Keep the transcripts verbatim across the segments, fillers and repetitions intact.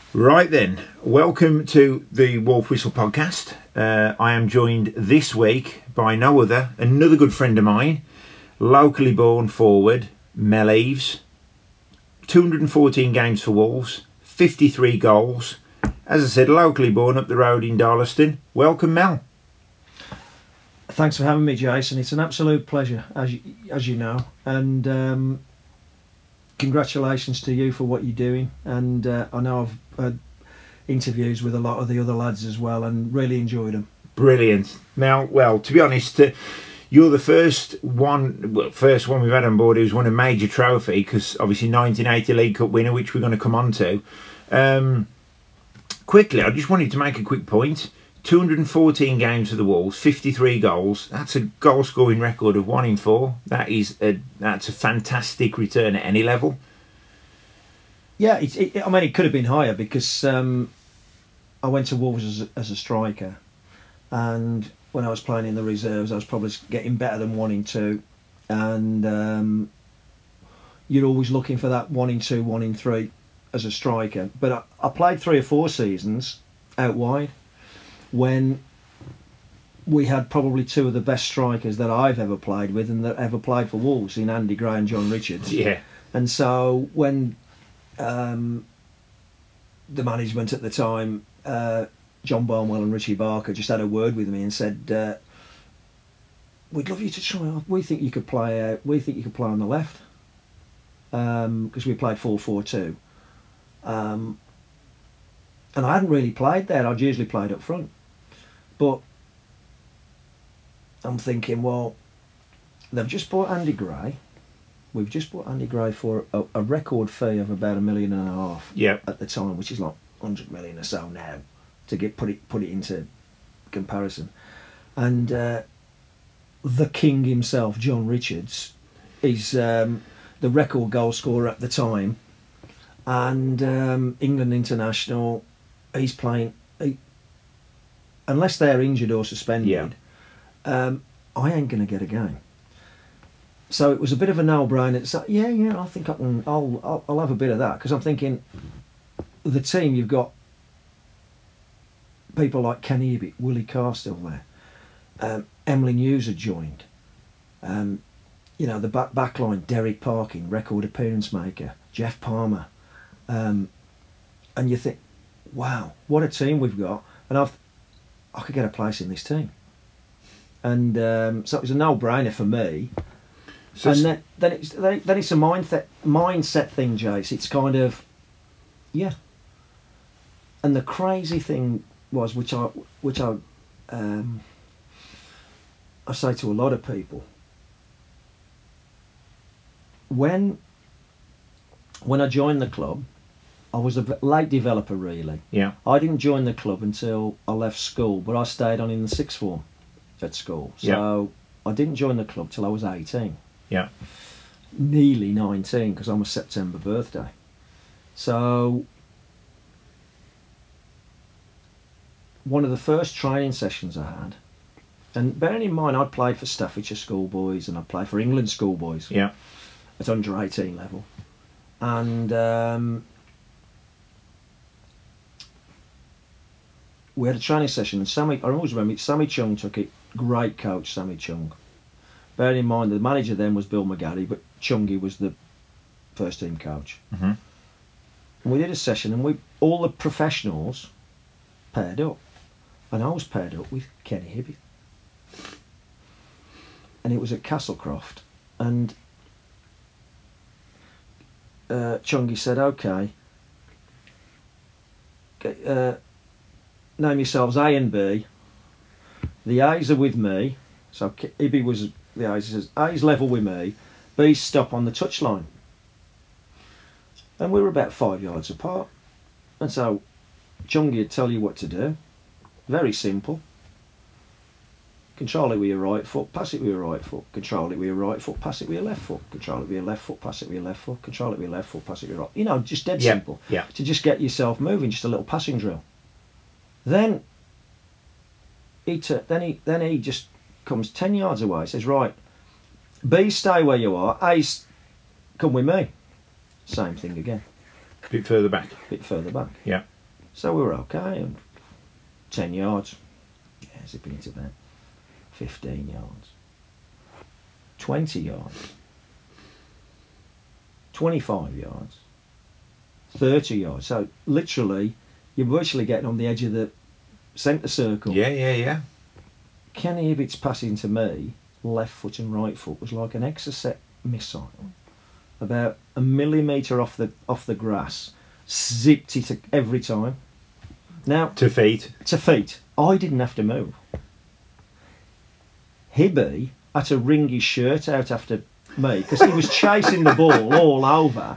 Right then, welcome to the Wolf Whistle podcast. Uh, I am joined this week by no other, another good friend of mine, locally born forward, Mel Eves. two hundred fourteen games for Wolves, fifty-three goals. As I said, locally born up the road in Darlaston. Welcome, Mel. Thanks for having me, Jason. It's an absolute pleasure, as you, as you know. And um, congratulations to you for what you're doing. And uh, I know I've had interviews with a lot of the other lads as well and really enjoyed them. Brilliant. Now, well, to be honest, uh, you're the first one, well, first one we've had on board who's won a major trophy, because obviously nineteen eighty League Cup winner, which we're going to come on to. Um, quickly, I just wanted to make a quick point. two hundred fourteen games for the Wolves, fifty-three goals. That's a goal scoring record of one in four. That is a, that's a fantastic return at any level. Yeah, it, it, I mean, it could have been higher because um, I went to Wolves as a, as a striker, and when I was playing in the reserves, I was probably getting better than one in two, and um, you're always looking for that one in two, one in three as a striker. But I, I played three or four seasons out wide when we had probably two of the best strikers that I've ever played with and that ever played for Wolves, in Andy Gray and John Richards. Yeah. And so when um, the management at the time, uh, John Barnwell and Richie Barker, just had a word with me and said, uh, "We'd love you to try. We think you could play. Uh, we think you could play on the left, because um, we played four four two." Um, and I hadn't really played there. I'd usually played up front, but I'm thinking, well, they've just bought Andy Gray. We've just bought Andy Gray for a, a record fee of about a million and a half Yep. at the time, which is like one hundred million or so now, to get put it put it into comparison. And uh, the king himself, John Richards, is um, the record goal scorer at the time, and um, England international. He's playing, he, unless they're injured or suspended. Yeah. Um, I ain't going to get a game. So it was a bit of a no-brainer. It's like, yeah, yeah, I think I can. I'll, I'll, I'll have a bit of that, because I'm thinking, the team, you've got people like Ken Ebitt, Willie Carr still there. Um, Emily News had joined. Um, you know, the back backline, Derek Parkin, record appearance maker, Jeff Palmer, um, and you think, wow, what a team we've got, and I've, I could get a place in this team. And um, so it was a no-brainer for me. So and then, then it's then it's a mindset mindset thing, Jace. It's kind of, yeah. And the crazy thing was, which I which I um, I say to a lot of people, when when I joined the club, I was a late developer, really. Yeah. I didn't join the club until I left school, but I stayed on in the sixth form at school. So yeah. I didn't join the club till I was eighteen. Yeah. Nearly nineteen, because I'm a September birthday. So one of the first training sessions I had, and bearing in mind I'd played for Staffordshire schoolboys and I'd played for England schoolboys. Yeah. At under eighteen level, and um, we had a training session. And Sammy, I always remember, Sammy Chung took it. Great coach, Sammy Chung. Bearing in mind the manager then was Bill McGarry, but Chungy was the first team coach. Mm-hmm. And we did a session, and we all the professionals paired up, and I was paired up with Kenny Hibbett, and it was at Castlecroft, and uh, Chungy said, "Okay, uh, name yourselves A and B. The A's are with me." So Ibby was the A's. He says, A's level with me, B's stop on the touchline. And we were about five yards apart. And so Chungy would tell you what to do. Very simple. Control it with your right foot, pass it with your right foot. Control it with your right foot, pass it with your left foot. Control it with your left foot, pass it with your left foot. Control it with your left foot, pass it with your right. You know, just dead yeah. simple. Yeah. To just get yourself moving, just a little passing drill. Then he t- then he then he just comes ten yards away, says, right, B, stay where you are, A, come with me. Same thing again. A bit further back. A bit further back. Yeah. So we were okay. And ten yards. Yeah, zipping into that. fifteen yards. twenty yards. twenty-five yards. thirty yards. So literally, you're virtually getting on the edge of the centre circle. Yeah, yeah, yeah. Kenny Ibbett's passing to me, left foot and right foot, was like an Exocet missile. About a millimetre off the off the grass, zipped it every time. Now To feet. to feet, I didn't have to move. Hibby had to wring his shirt out after me because he was chasing the ball all over.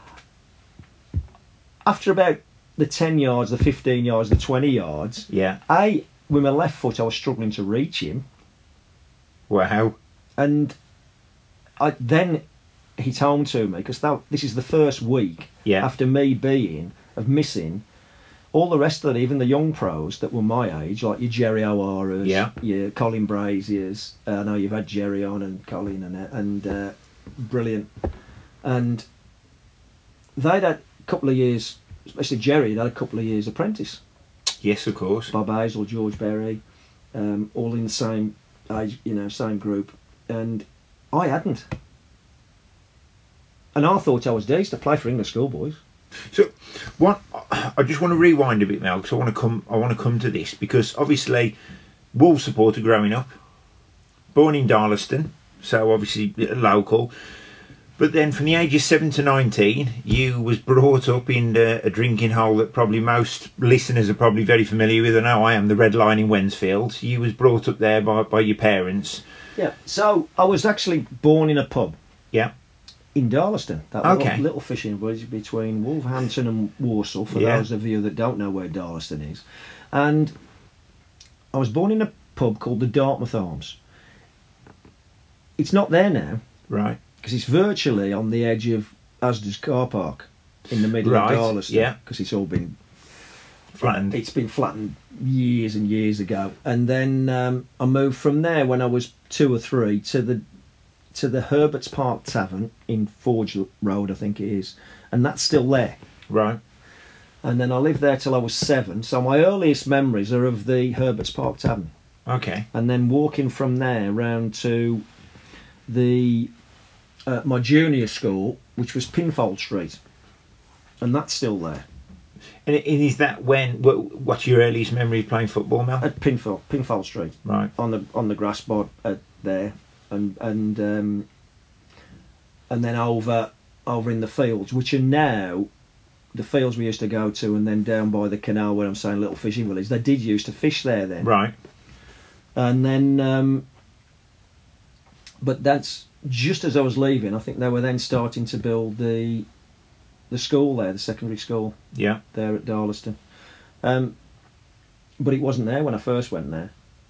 After about the ten yards, the fifteen yards, the twenty yards, Yeah. I, with my left foot, I was struggling to reach him. Wow. And I then he told to me, because this is the first week Yeah. after me being, of missing, all the rest of it, even the young pros that were my age, like your Jerry O'Hara's, Yeah. your Colin Brazier's. uh, I know you've had Jerry on and Colin and and uh, brilliant. And they'd had a couple of years, especially Jerry, they'd had a couple of years apprentice. Yes, of course. Bob Hazel, George Berry, um, all in the same age, you know, same group. And I hadn't. And I thought I was decent to play for English schoolboys. So, what I just want to rewind a bit now because I want to come. I want to come to this because obviously, Wolves supporter growing up, born in Darlaston, so obviously local. But then, from the age of seven to nineteen, you was brought up in uh, a drinking hole that probably most listeners are probably very familiar with. I know I am, the Red Line in Wensfield. You was brought up there by by your parents. Yeah. So I was actually born in a pub. Yeah. In Darlaston, that Okay. little, little fishing village between Wolverhampton and Walsall, for Yeah. those of you that don't know where Darlaston is. And I was born in a pub called the Dartmouth Arms. It's not there now, Right. because it's virtually on the edge of Asda's car park in the middle Right, of Darlaston. yeah. Because it's all been Flattened. It's been flattened years and years ago. And then um, I moved from there when I was two or three to the to the Herbert's Park Tavern in Forge Road, I think it is, and that's still there. Right. And then I lived there till I was seven. So my earliest memories are of the Herbert's Park Tavern, Okay. and then walking from there round to the uh, my junior school, which was Pinfold Street, and that's still there. And, and is that when? What, what's your earliest memory of playing football, Mel? At Pinfold, Pinfold Street, Right. on the on the grass board uh, there, and and um, and then over over in the fields, which are now the fields we used to go to, and then down by the canal where I'm saying little fishing village. They did used to fish there then, Right. and then um, but that's just as I was leaving. I think they were then starting to build the the school there, the secondary school Yeah. there at Darlaston. Um, but it wasn't there when I first went there.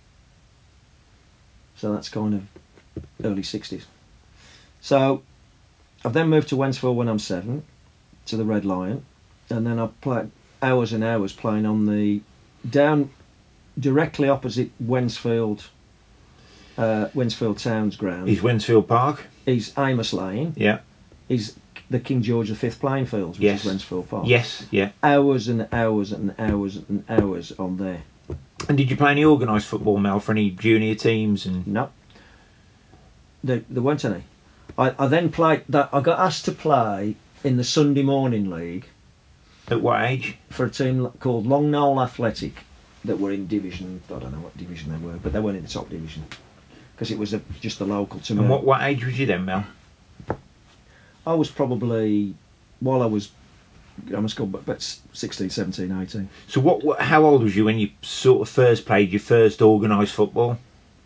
So that's kind of early sixties. So I've then moved to Wensfield when I'm seven, to the Red Lion, and then I've played hours and hours playing on the down directly opposite Wensfield, uh, Wensfield Town's ground. Is Wensfield Park? Is Amos Lane. Yeah. Is the King George the Fifth playing fields, which Yes. is Wensfield Park. Yes. Yeah. Hours and hours and hours and hours on there. And did you play any organised football, Mel, for any junior teams? And No, there, there weren't any. I, I then played that. I got asked to play in the Sunday morning league at what age? for a team called Long Knoll Athletic that were in division. I don't know what division they were, but they weren't in the top division because it was a, just a local to me. And what what age was you then, Mel? I was probably, while I was, I must go, but, but sixteen, seventeen, eighteen. So what, what? How old was you when you sort of first played your first organised football?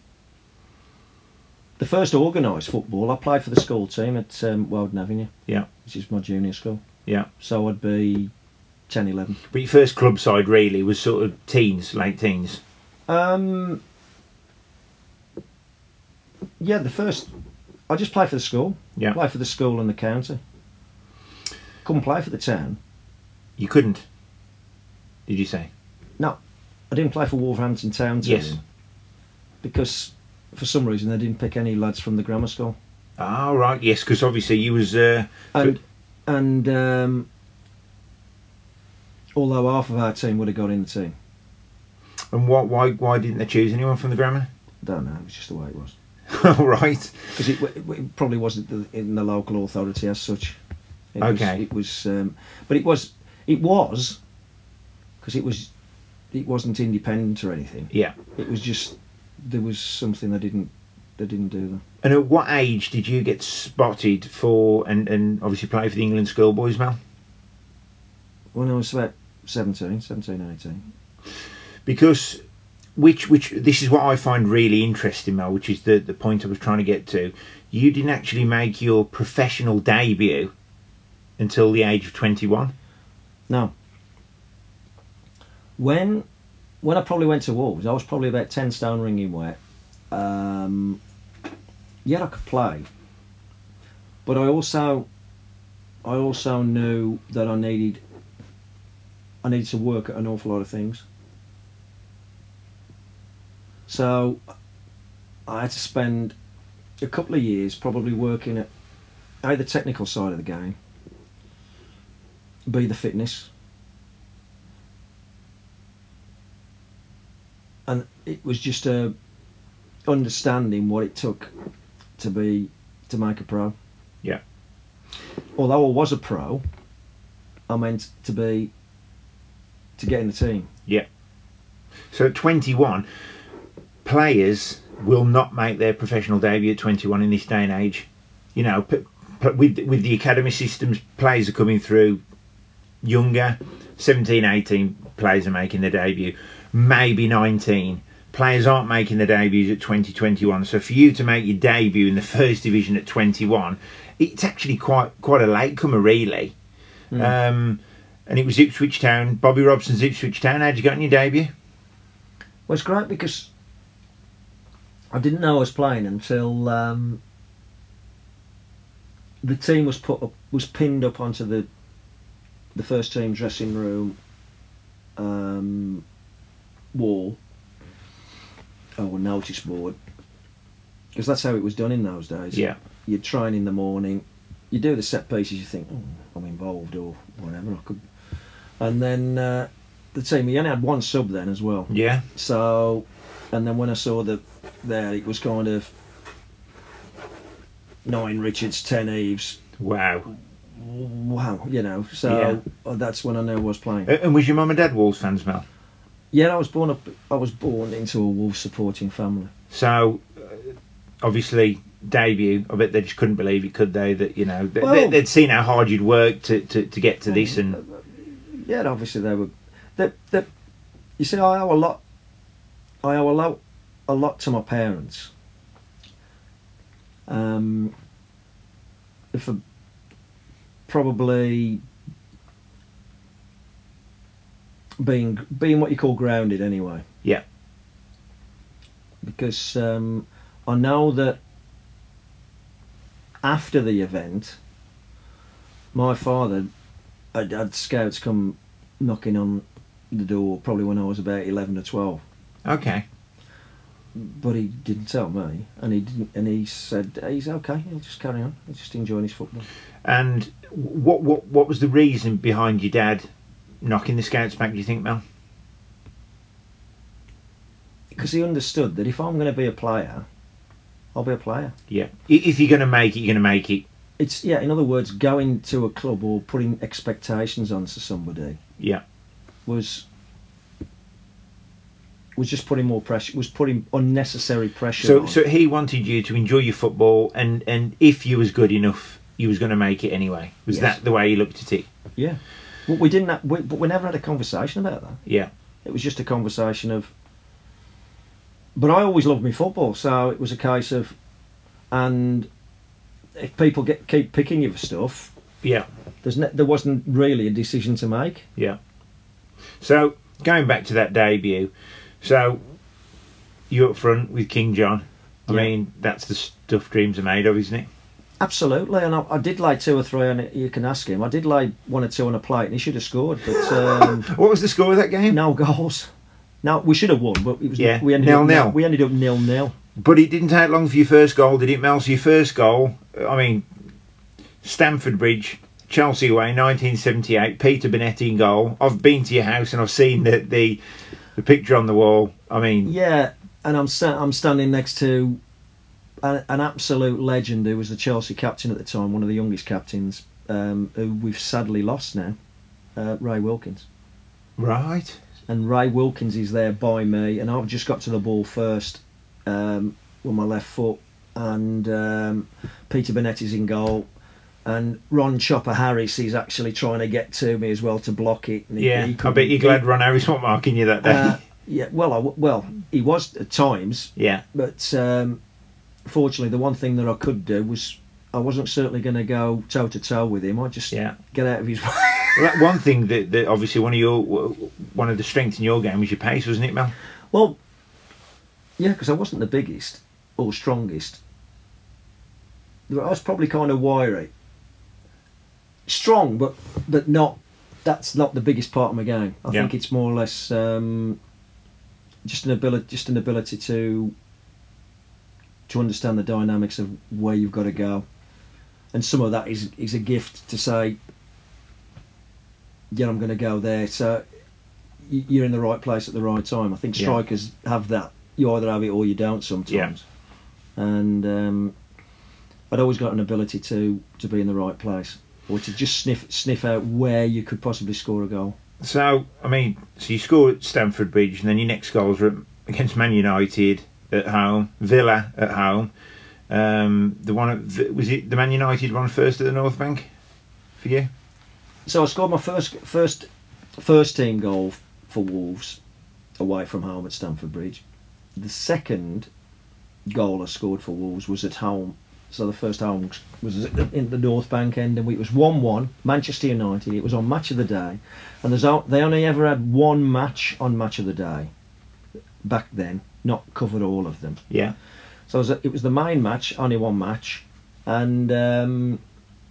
The first organised football, I played for the school team at um, Weldon Avenue. Yeah. Which is my junior school. Yeah. So I'd be ten, eleven. But your first club side really was sort of teens, late teens. Um. Yeah, the first. I just played for the school. Yeah. Played for the school and the county. Couldn't play for the town. You couldn't. Did you say? No, I didn't play for Wolverhampton Town team. Yes. Because for some reason they didn't pick any lads from the grammar school. Ah, right. Yes, because obviously you was. Uh, And and um, although half of our team would have got in the team. And what? Why? Why didn't they choose anyone from the grammar? I don't know. It was just the way it was. All right. Because it, it, it probably wasn't the, in the local authority as such. It Okay. Was, it was, um, but it was, it was, because it was, it wasn't independent or anything. Yeah. It was just there was something they didn't, they didn't do that. And at what age did you get spotted for and and obviously play for the England schoolboys, Mel? When I was about seventeen, seventeen, eighteen. Because which which this is what I find really interesting, Mel, which is the the point I was trying to get to. You didn't actually make your professional debut until the age of twenty-one. No. When when I probably went to Wolves, I was probably about ten stone wringing wet. Um, yeah, I could play, but I also I also knew that I needed I needed to work at an awful lot of things. So I had to spend a couple of years probably working at A, the technical side of the game, B, the fitness. And it was just uh, understanding what it took to be to make a pro. Yeah. Although I was a pro, I meant to be to get in the team. Yeah. So at twenty-one, players will not make their professional debut at twenty-one in this day and age. You know, p- p- with with the academy systems, players are coming through younger. seventeen, eighteen players are making their debut. Maybe nineteen. Players aren't making their debuts at twenty, twenty-one. So for you to make your debut in the first division at twenty-one, it's actually quite quite a latecomer, really. Mm. Um, and it was Ipswich Town, Bobby Robson's Ipswich Town. How'd you get on your debut? Well, it's great because I didn't know I was playing until um, the team was put up, was pinned up onto the the first team dressing room um, wall. Oh, a notice board, because that's how it was done in those days. Yeah. You'd train in the morning, you do the set pieces, you think, oh, I'm involved or whatever, I could. And then uh, the team, we only had one sub then as well. Yeah. So, and then when I saw that there, it was kind of nine Richards, ten Eves. Wow. Wow, you know, so yeah. That's when I knew I was playing. And was your mum and dad Wolves fans, Mel? Yeah, I was born up. I was born into a Wolves supporting family. So, uh, obviously, debut. I bet they just couldn't believe it, could they? That you know, they, well, they'd seen how hard you'd worked to, to, to get to this, and yeah, obviously they were. They, they, you see, I owe a lot. I owe a lot, a lot to my parents. Um, for probably being being what you call grounded anyway. Yeah. Because um, I know that after the event, my father had had scouts come knocking on the door probably when I was about eleven or twelve. Okay. But he didn't tell me, and he didn't. And he said he's okay. He'll just carry on. He's just enjoying his football. And what what what was the reason behind your dad knocking the scouts back, do you think, Mel? Because he understood that if I'm going to be a player, I'll be a player. Yeah. If you're going to make it, you're going to make it. It's yeah. In other words, going to a club or putting expectations onto somebody. Yeah. Was. was just putting more pressure, was putting unnecessary pressure so, on. So he wanted you to enjoy your football, and, and if you was good enough, you was going to make it anyway. Was yes. that the way he looked at it? Yeah. Well, we didn't have, we, but we never had a conversation about that. Yeah. It was just a conversation of... But I always loved my football, so it was a case of... And if people get keep picking you for stuff... Yeah. There's ne- there wasn't really a decision to make. Yeah. So, going back to that debut... So, you're up front with King John. I yeah. mean, that's the stuff dreams are made of, isn't it? Absolutely, and I, I did lay two or three on it. You can ask him. I did lay one or two on a plate, and he should have scored. But um, what was the score of that game? No goals. No, we should have won, but it was yeah. we ended nil, up nil. We ended up nil nil. But it didn't take long for your first goal, did it, Mel? So your first goal, I mean, Stamford Bridge, Chelsea away, nineteen seventy-eight. Peter Bonetti in goal. I've been to your house and I've seen the the, the picture on the wall. I mean, yeah, and I'm sta- I'm standing next to a, an absolute legend who was the Chelsea captain at the time, one of the youngest captains, um, who we've sadly lost now, uh, Ray Wilkins. right. And Ray Wilkins is there by me, and I've just got to the ball first um, with my left foot, and um, Peter Bonetti's in goal, and Ron Chopper Harris is actually trying to get to me as well to block it. And he, Yeah, he I bet you're glad Ron Harris wasn't marking you that day. Uh, yeah, well, I, well, he was at times. Yeah. But um, fortunately, the one thing that I could do was I wasn't certainly going to go toe to toe with him. I just Yeah. get out of his way. Well, that one thing that, that obviously one of your one of the strengths in your game was your pace, wasn't it, Mel? Well, yeah, because I wasn't the biggest or strongest. I was probably kind of wiry, strong, but but not. That's not the biggest part of my game. I Yeah. think it's more or less um, just an ability, just an ability to to understand the dynamics of where you've got to go, and some of that is is a gift to say, yeah, I'm going to go there. So you're in the right place at the right time. I think strikers yeah. have that. You either have it or you don't sometimes. Yeah. And um, I'd always got an ability to, to be in the right place, or to just sniff sniff out where you could possibly score a goal. So, I mean, so you score at Stamford Bridge, and then your next goals were against Man United at home, Villa at home. Um, the one at, was it the Man United one first at the North Bank for you? So I scored my first first first team goal for Wolves away from home at Stamford Bridge. The second goal I scored for Wolves was at home. So the first home was in the North Bank end, and it was one one, Manchester United. It was on Match of the Day, and there's they only ever had one match on Match of the Day back then, not covered all of them. Yeah. So it was, it was the main match, only one match, and um,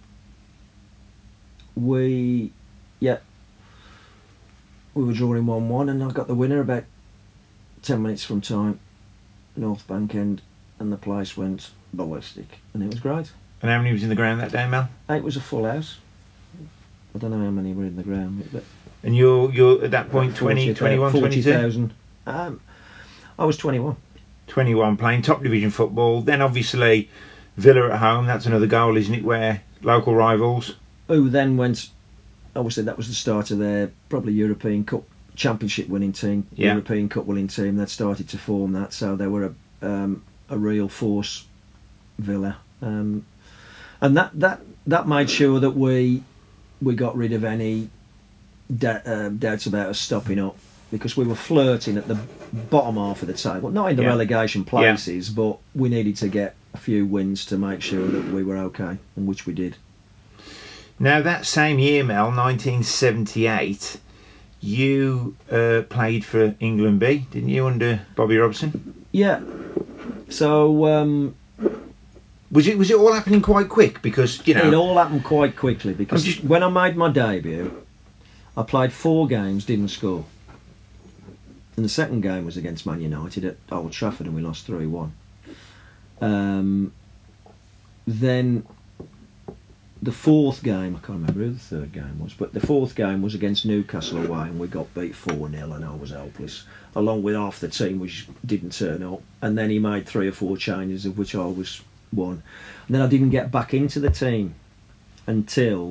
we, yeah, we were drawing one one, and I got the winner about ten minutes from time, North Bank end, and the place went ballistic, and it was great. And how many was in the ground that day, Mel? It was a full house. I don't know how many were in the ground. But and you're you're at that point twenty, twenty-one, forty twenty-two? thousand. Um, I was twenty-one. twenty-one, playing top division football. Then obviously Villa at home, that's another goal, isn't it, where local rivals. Who then went, obviously that was the start of their probably European Cup Championship winning team, yeah. European Cup winning team. That started to form that, so they were a um, a real force, Villa, um, and that, that that made sure that we we got rid of any da- uh, doubts about us stopping up, because we were flirting at the bottom half of the table, not in the yeah. relegation places, yeah. but we needed to get a few wins to make sure that we were okay, and which we did. Now that same year, Mel, nineteen seventy-eight, you uh, played for England B, didn't you, under Bobby Robson? Yeah. So um, was it was it all happening quite quick? Because you know it all happened quite quickly because just... when I made my debut, I played four games, didn't score, and the second game was against Man United at Old Trafford, and we lost three one. Um, then the fourth game, I can't remember who the third game was, but the fourth game was against Newcastle away, and we got beat four nil, and I was helpless, along with half the team which didn't turn up. And then he made three or four changes, of which I was one. And then I didn't get back into the team until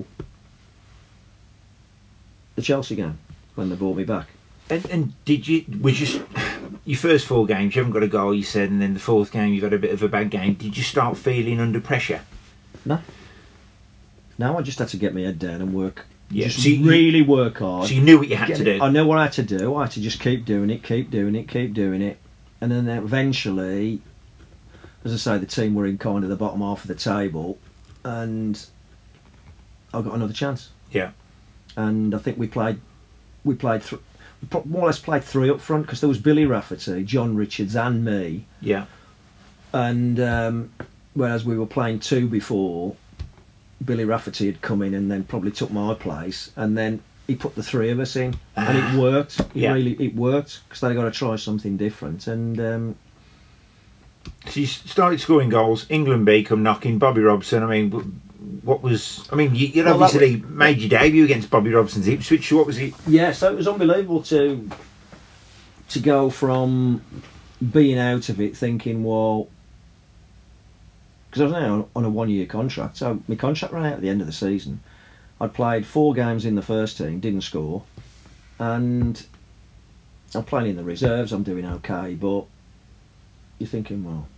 the Chelsea game, when they brought me back. And, and did you, was you, your first four games, you haven't got a goal, you said, and then the fourth game you've had a bit of a bad game. Did you start feeling under pressure? No. No, I just had to get my head down and work. Yeah. Just so you, really work hard. So you knew what you had get to it. do. I know what I had to do. I had to just keep doing it, keep doing it, keep doing it. And then eventually, as I say, the team were in kind of the bottom half of the table, and I got another chance. Yeah. And I think we played, we played, th- we more or less played three up front, because there was Billy Rafferty, John Richards, and me. Yeah. And um, whereas we were playing two before, Billy Rafferty had come in and then probably took my place, and then he put the three of us in, and it worked. It yeah. really it worked, because they got to try something different. And um, so you started scoring goals. England B come knocking. Bobby Robson. I mean, what was? I mean, you, you'd Well, that obviously made your debut against Bobby Robson's Ipswich. So what was it? Yeah, so it was unbelievable to to go from being out of it, thinking, well, because I was now on a one-year contract, so my contract ran out at the end of the season. I'd played four games in the first team, didn't score, and I'm playing in the reserves. I'm doing okay, but you're thinking, well,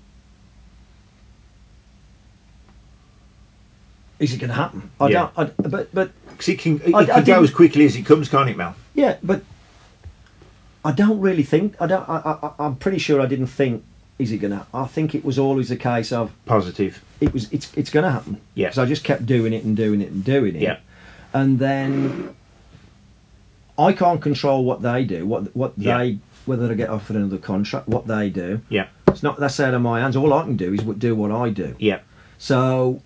is it going to happen? I Yeah. don't. I, but but Because it can, it I- I can go didn't- as quickly as it comes, can't it, Mel? yeah, but I don't really think. I don't. I, I, I'm pretty sure I didn't think. Is it gonna? I think it was always a case of Positive. it was. It's it's gonna happen. Yeah. So I just kept doing it and doing it and doing it. Yeah. And then I can't control what they do. What what Yeah. they whether they get offered another contract. What they do. Yeah. It's not. That's out of my hands. All I can do is what- do what I do. Yeah. So,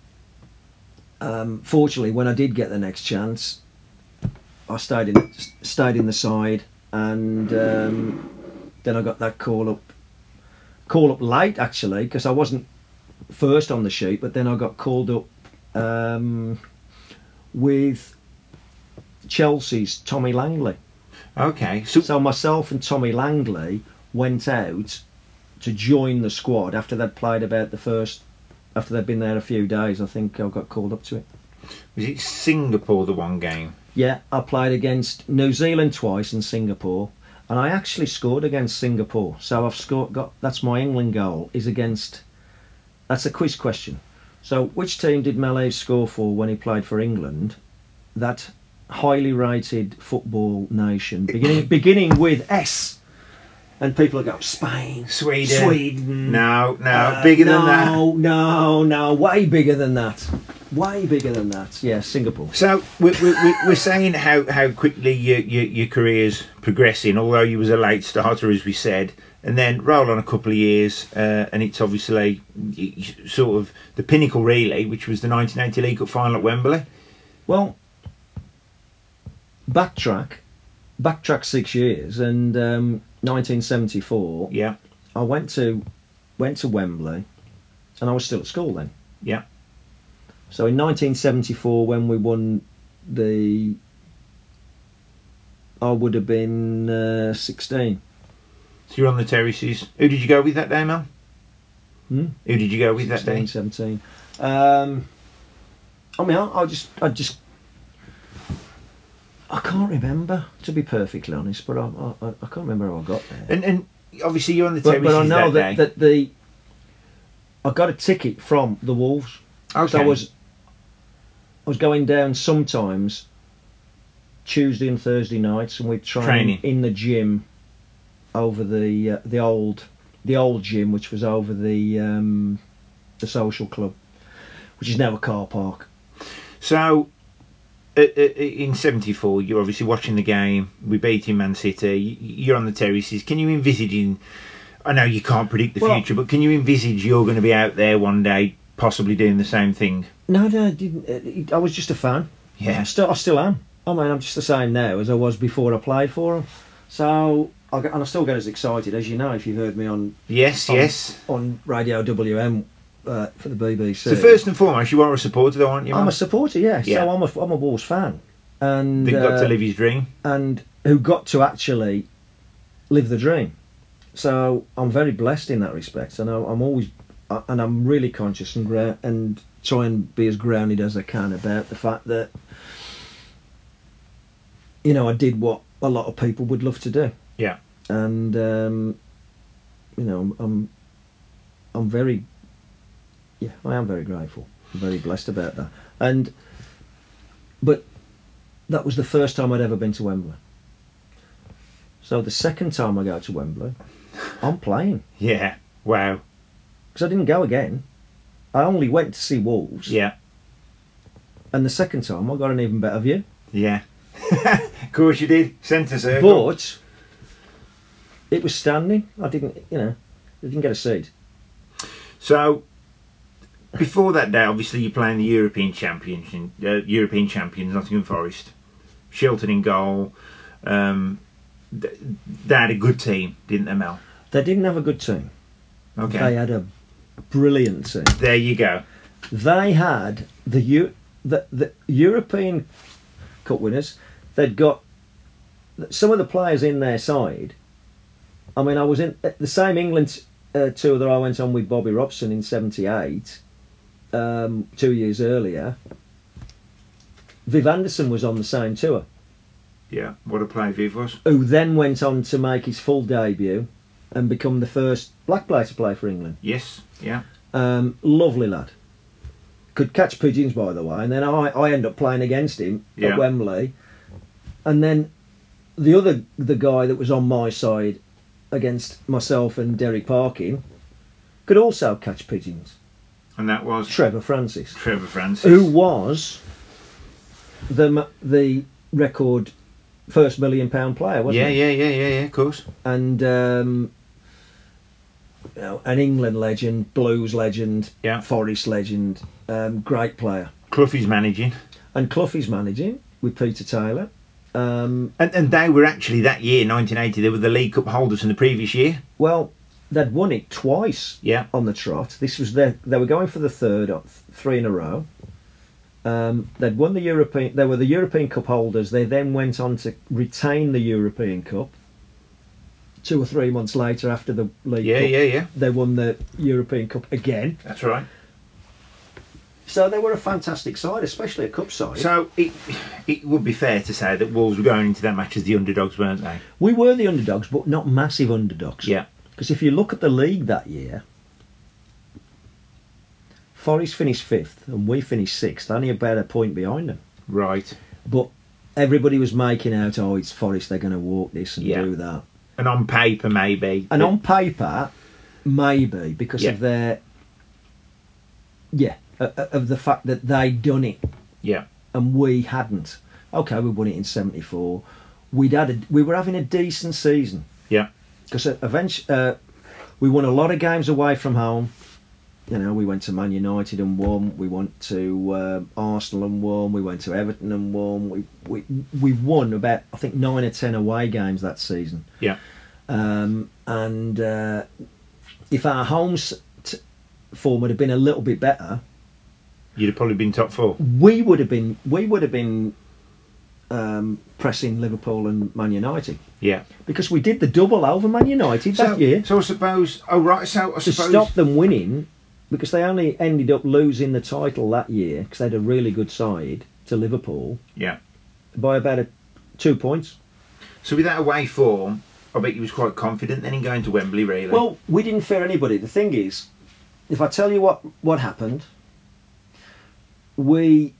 um, fortunately, when I did get the next chance, I stayed in stayed in the side, and um, then I got that call up. Call up late actually, because I wasn't first on the sheet, but then I got called up um, with Chelsea's Tommy Langley. Okay. So, So myself and Tommy Langley went out to join the squad after they'd played about the first. After they'd been there a few days, I think I got called up to it. was it Singapore the one game? Yeah, I played against New Zealand twice and Singapore, and I actually scored against Singapore. So I've scored. Got that's my England goal is against. That's a quiz question. So which team did Melee score for when he played for England? That highly rated football nation, beginning beginning with S. And people are going Spain, Sweden. Sweden. No, no, Uh, bigger no, than that. No, no, no, way bigger than that. Way bigger than that. Yeah, Singapore. So we, we, we, we're saying how, how quickly your, your your career's progressing, although you was a late starter, as we said, and then roll on a couple of years, uh, and it's obviously sort of the pinnacle, really, which was the nineteen eighty League Cup final at Wembley. Well, backtrack, backtrack six years, and um, nineteen seventy-four. Yeah, I went to went to Wembley, and I was still at school then. yeah. So in nineteen seventy-four, when we won the, I would have been uh, sixteen. So you're on the terraces. Who did you go with that day, Mel? Hmm? Who did you go with that day? sixteen, seventeen. Um, I mean, I, I just, I just, I can't remember, to be perfectly honest, but I, I, I can't remember how I got there. And and obviously you're on the But, terraces but I know that, that, day. that the, I got a ticket from the Wolves. Okay. So I was, I was going down sometimes Tuesday and Thursday nights, and we'd train Training. in the gym over the uh, the old the old gym, which was over the um, the social club, which is now a car park. So, uh, uh, in seventy-four, you're obviously watching the game. We beating Man City. You're on the terraces. Can you envisage in? I know you can't predict the Well, future, but can you envisage you're going to be out there one day, possibly doing the same thing? No, no, I didn't. I was just a fan. Yeah. I still, I still am. I mean, I'm just the same now as I was before I played for them. So, I get, and I still get as excited, as you know, if you've heard me on Yes, on, yes. on Radio W M uh, for the B B C. So first and foremost, you are a supporter, though, aren't you, I'm Mel? a supporter, yeah. Yeah. So I'm a, I'm a Wolves fan, and That got uh, to live his dream. and who got to actually live the dream. So I'm very blessed in that respect, and I, I'm always, and I'm really conscious and gra- and try and be as grounded as I can about the fact that, you know, I did what a lot of people would love to do. Yeah. And um, you know, I'm, I'm I'm very, yeah, I am very grateful. I'm very blessed about that. And but that was the first time I'd ever been to Wembley. So the second time I go to Wembley, I'm playing. Yeah. Wow. Because I didn't go again. I only went to see Wolves. Yeah. And the second time I got an even better view. Yeah. Of course you did. Centre circle. But it was standing. I didn't, you know, I didn't get a seat. So before that day, obviously you're playing the European champions, uh, European champions, Nottingham Forest, Shilton in goal. Um, th- they had a good team, didn't they, Mel? They didn't have a good team. Okay. They had a brilliant team. There you go. they had the, Eu- the the European Cup winners. They'd got some of the players in their side. I mean, I was in the same England uh, tour that I went on with Bobby Robson in seventy-eight, um, two years earlier. Viv Anderson was on the same tour. Yeah, what a play Viv was. Who then went on to make his full debut and become the first black player to play for England. Yes, yeah. Um, lovely lad. Could catch pigeons, by the way. And then I, I end up playing against him Yeah. at Wembley. And then the other the guy that was on my side against myself and Derek Parkin could also catch pigeons. And that was Trevor Francis. Trevor Francis. Who was the the record first million pound player, wasn't yeah, he? Yeah, yeah, yeah, yeah, of course. And um, you know, an England legend, Blues legend, Yeah. Forest legend, um, great player. Cloughie's managing. And Cloughie's managing with Peter Taylor. Um, And, and they were actually, that year, nineteen eighty, they were the League Cup holders from the previous year. well, they'd won it twice Yeah. on the trot. This was their, they were going for the third, uh, three in a row. Um, they'd won the European. They were the European Cup holders. They then went on to retain the European Cup. Two or three months later, after the League Yeah, Cup, yeah, yeah. they won the European Cup again. That's right. So they were a fantastic side, especially a cup side. So it it would be fair to say that Wolves were going into that match as the underdogs, weren't they? We were the underdogs, but not massive underdogs. Yeah. Because if you look at the league that year, Forest finished fifth and we finished sixth, only about a point behind them. Right. But everybody was making out, oh, it's Forest, they're going to walk this and Yeah. do that. And on paper, maybe. And on paper, maybe, because Yeah. of their, yeah, uh, uh, of the fact that they'd done it Yeah. and we hadn't. Okay, we won it in seventy-four. We'd had a, we were having a decent season. Yeah. Because eventually, uh, we won a lot of games away from home. You know, we went to Man United and won. We went to uh, Arsenal and won. We went to Everton and won. We we we won about I think nine or ten away games that season. Yeah. Um, and uh, if our home s- t- form had been a little bit better, You'd have probably been top four. we would have been we would have been um, pressing Liverpool and Man United. Yeah. Because we did the double over Man United So, that year so I suppose. Oh right. So I to suppose. stop them winning, because they only ended up losing the title that year because they had a really good side to Liverpool Yeah. by about a, two points. So with that away form, I bet you was quite confident then in going to Wembley, really. Well, we didn't fear anybody. The thing is, if I tell you what what happened, we.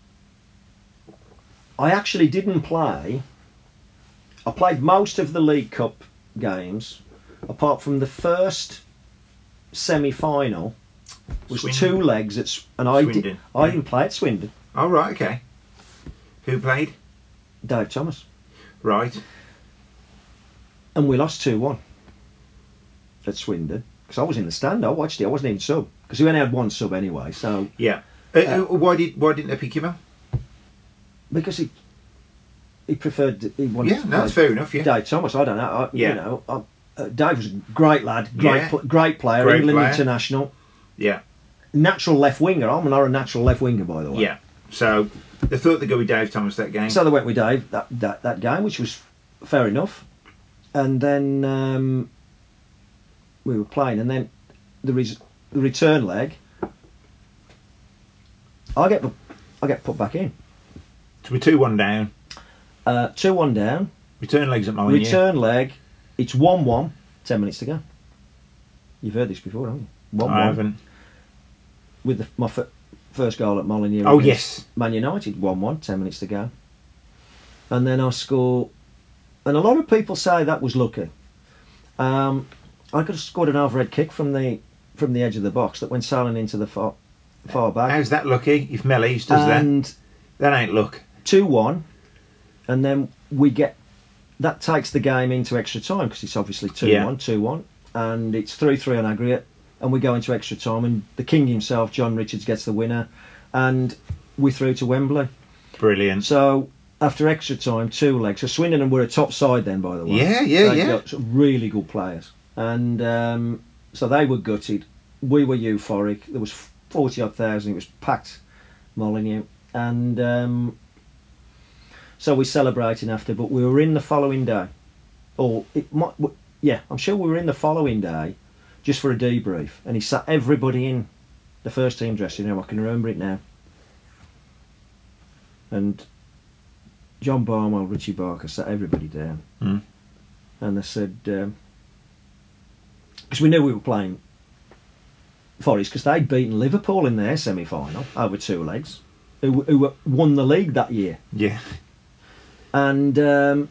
I actually didn't play. I played most of the League Cup games, apart from the first semi-final. Was Swindon. two legs at, S- and I did. Swindon, I yeah. didn't play at Swindon. Oh right. Okay. Who played? Dave Thomas, Right. and we lost two one at Swindon because I was in the stand. I watched it. I wasn't even sub because we only had one sub anyway. So Yeah. Uh, uh, why did why didn't they pick him up? because he he preferred he wanted Yeah, to no, that's play fair enough. Yeah. Dave Thomas. I don't know. I, Yeah. You know, I, uh, Dave was a great lad, great Yeah. pl- great player, Great England player. international, Yeah. natural left winger. I'm not a natural left winger, by the way. Yeah. So they thought they'd go with Dave Thomas that game. So they went with Dave that that, that game, which was fair enough. And then um, we were playing, and then the, res- the return leg, I get I get put back in. So we're two one down. Uh, two one down. Return legs at Molineux. Return leg. It's one one. Ten minutes to go. You've heard this before, haven't you? One I one. haven't. With the, my f- first goal at Molineux. Oh, against yes. Man United. One one. Ten minutes to go. And then I score. And a lot of people say that was lucky. Um, I could have scored an overhead kick from the from the edge of the box that went sailing into the far far back. How's that lucky? If Mellies does and that, that ain't luck. two one, and then we get that takes the game into extra time because it's obviously two one, Yeah. two one, and it's three three on aggregate, and we go into extra time, and the king himself, John Richards, gets the winner, and we're through to Wembley. Brilliant. So after extra time, two legs. So Swindon were a top side then, by the way. Yeah, yeah, They'd yeah. got some really good players, and um, so they were gutted. We were euphoric. There was forty odd thousand. It was packed, Molineux, and um, so we're celebrating after. But we were in the following day, or it might, yeah, I'm sure we were in the following day, just for a debrief. And he sat everybody in the first team dressing room. I can remember it now. And John Barnwell, Richie Barker sat everybody down, mm. and they said, because um, we knew we were playing Forest, because they'd beaten Liverpool in their semi-final over two legs, who, who won the league that year. Yeah. And um,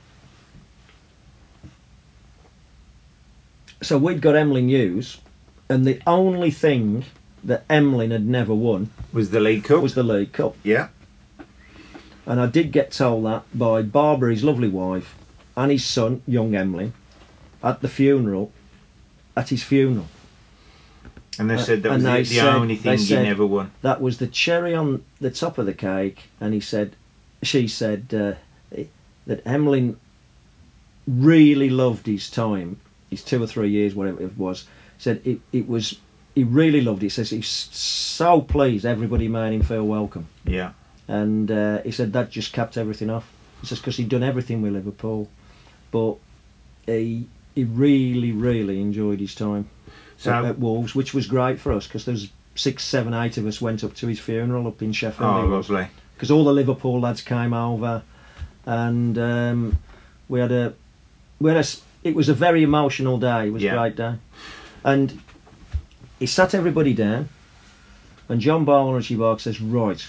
so we'd got Emlyn Hughes, and the only thing that Emlyn had never won was the League Cup. Was the League Cup. Yeah. And I did get told that by Barbara, his lovely wife, and his son, young Emlyn, at the funeral, at his funeral. And they said that uh, was the, the said, only thing you never won. That was the cherry on the top of the cake. And he said, she said uh, that Emlyn really loved his time, his two or three years, whatever it was. Said it, it was, he really loved it. He says he's so pleased everybody made him feel welcome. Yeah. And uh, he said that just capped everything off. He says because he'd done everything with Liverpool, but he he really really enjoyed his time so, at, at Wolves, which was great for us because there's six, seven, eight of us went up to his funeral up in Sheffield. Oh, lovely! Because all the Liverpool lads came over, and um, we had a we had a. It was a very emotional day. It was yeah. a great day, and he sat everybody down, and John Barnwell and Richie Barker says, right.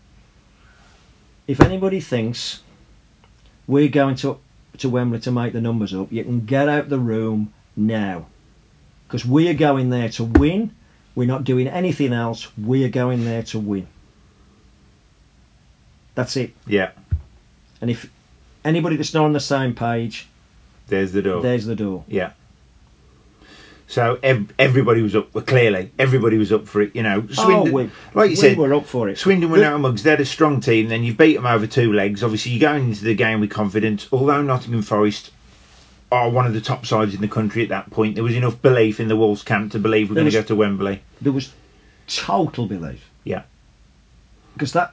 If anybody thinks we're going to to Wembley to make the numbers up, you can get out the room now. Because we are going there to win. We're not doing anything else. We are going there to win. That's it. Yeah. And if anybody that's not on the same page, there's the door. There's the door. Yeah. So ev- everybody was up. Well, clearly, everybody was up for it. You know, Swindon, oh, we, like you we said, were up for it. Swindon were no mugs. They're a strong team. Then you beat them over two legs. Obviously, you're going into the game with confidence. Although Nottingham Forest are one of the top sides in the country at that point, there was enough belief in the Wolves camp to believe we're going to go to Wembley. There was total belief. Yeah. Because that,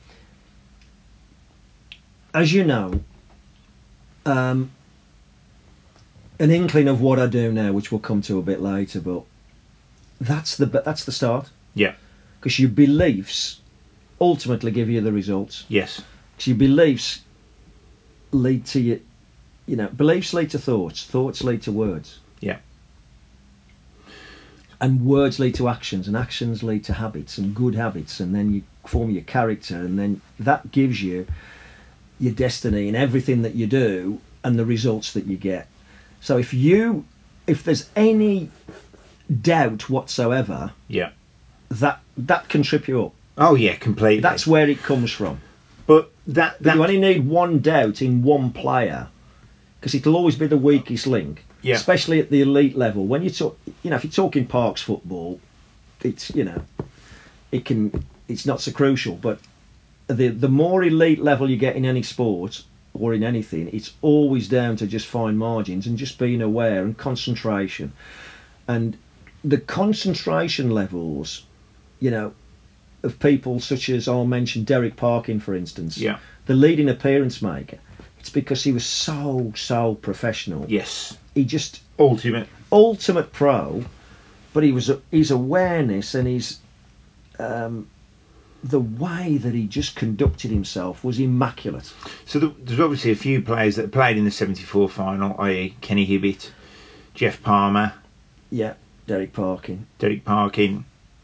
as you know, um. an inkling of what I do now, which we'll come to a bit later, but that's the that's the start. Yeah. Because your beliefs ultimately give you the results. Yes. Because your beliefs lead to your, you know, beliefs lead to thoughts, thoughts lead to words. Yeah. And words lead to actions, and actions lead to habits, and good habits, and then you form your character, and then that gives you your destiny and everything that you do and the results that you get. So if you, if there's any doubt whatsoever, yeah, that that can trip you up. Oh yeah, completely. That's where it comes from. But that, that but you only need one doubt in one player, because it'll always be the weakest link. Yeah. Especially at the elite level. When you talk, you know, if you're talking Parks football, it's you know, it can, it's not so crucial. But the the more elite level you get in any sport, or in anything, it's always down to just fine margins and just being aware and concentration. And the concentration levels, you know, of people such as, I'll mention Derek Parkin, for instance, yeah. the leading appearance maker, it's because he was so, so professional. Yes. He just... Ultimate. Ultimate pro, but he was his awareness and his... Um, the way that he just conducted himself was immaculate. So the, there's obviously a few players that played in the seventy-four final, that is. Kenny Hibbitt, Jeff Palmer. Yeah, Derek Parkin. Derek Parkin.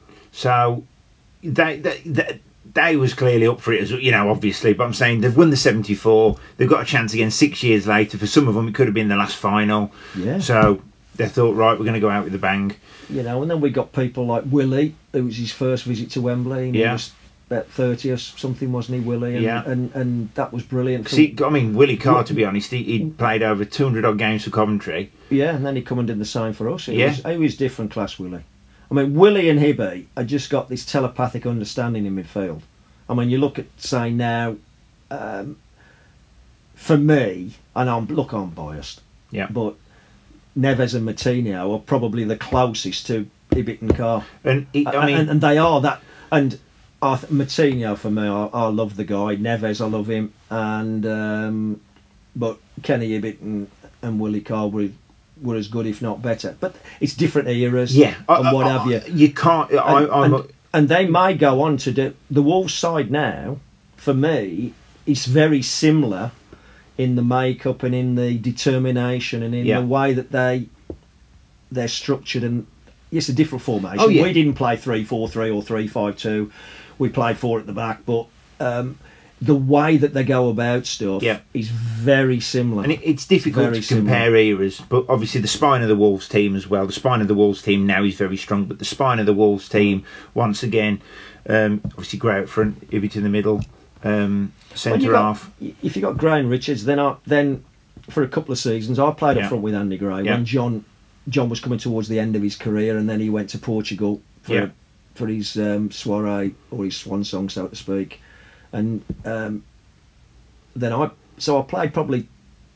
So they, they, they, they was clearly up for it, as you know, obviously. But I'm saying they've won the seventy-four. They've got a chance again six years later. For some of them, it could have been the last final. Yeah. So they thought, right, we're going to go out with a bang. You know, and then we got people like Willie, who was his first visit to Wembley. And yeah. He was about thirty or something, wasn't he, Willie? And, yeah. And, and that was brilliant. See, I mean, Willie Carr, to be honest, he, he played over two hundred odd games for Coventry. Yeah, and then he come and did the same for us. He yeah. Was, he was different class, Willie. I mean, Willie and Hibby had just got this telepathic understanding in midfield. I mean, you look at, say, now, um, for me, and I'm look, I'm biased, yeah. but Neves and Moutinho are probably the closest to Ibbett and Carr. And he, I mean, and, and they are that. And I th- Moutinho for me, I, I love the guy. Neves, I love him. And um, but Kenny Ibbett and, and Willie Carr were were as good, if not better. But it's different eras, yeah, and I, what I, have you. You can't. I, And, I'm. and, and they may go on to do the Wolves side now. For me, it's very similar in the makeup and in the determination and in Yeah. the way that they they're structured. And it's a different formation. Oh, yeah. We didn't play three four three or three five two. We played four at the back, but um, the way that they go about stuff Yeah. is very similar. And it, it's difficult Very to compare similar. eras, but obviously the spine of the Wolves team as well. The spine of the Wolves team now is very strong, but the spine of the Wolves team, once again, um, obviously Gray up front, Ibbett in the middle, um, centre Well, half. got, if you got Gray and Richards, then I, then for a couple of seasons I played Yeah. up front with Andy Gray Yeah. when John John was coming towards the end of his career, and then he went to Portugal for Yeah. for his um, soiree or his swan song, so to speak, and um, then I so I played probably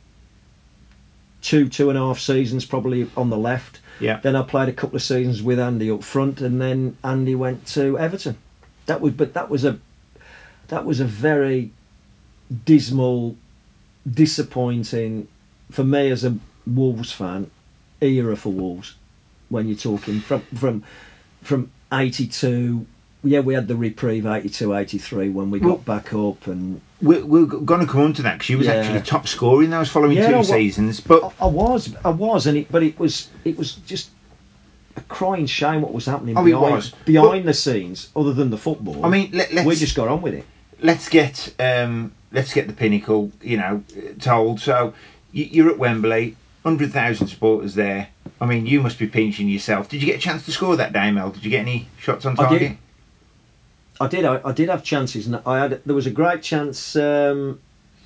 two two and a half seasons probably on the left. Yeah. Then I played a couple of seasons with Andy up front, and then Andy went to Everton. That was but that was a that was a very dismal, disappointing for me as a Wolves fan era for Wolves. When you're talking from from from eighty-two, yeah, we had the reprieve eighty-two eighty-three when we got Well, back up, and We're, we're going to come on to that because you was Yeah. actually top scorer in those following Yeah, two no, what- seasons. But I, I was, I was, and it, but it was, it was just a crying shame what was happening Oh, it behind, was. behind the scenes, other than the football. I mean, let, let's we just got on with it. let's get um, let's get the pinnacle, you know, told. So you, you're at Wembley, hundred thousand supporters there. I mean, you must be pinching yourself. Did you get a chance to score that day, Mel? Did you get any shots on I target? did. I did. I, I did have chances, and I had. There was a great chance um,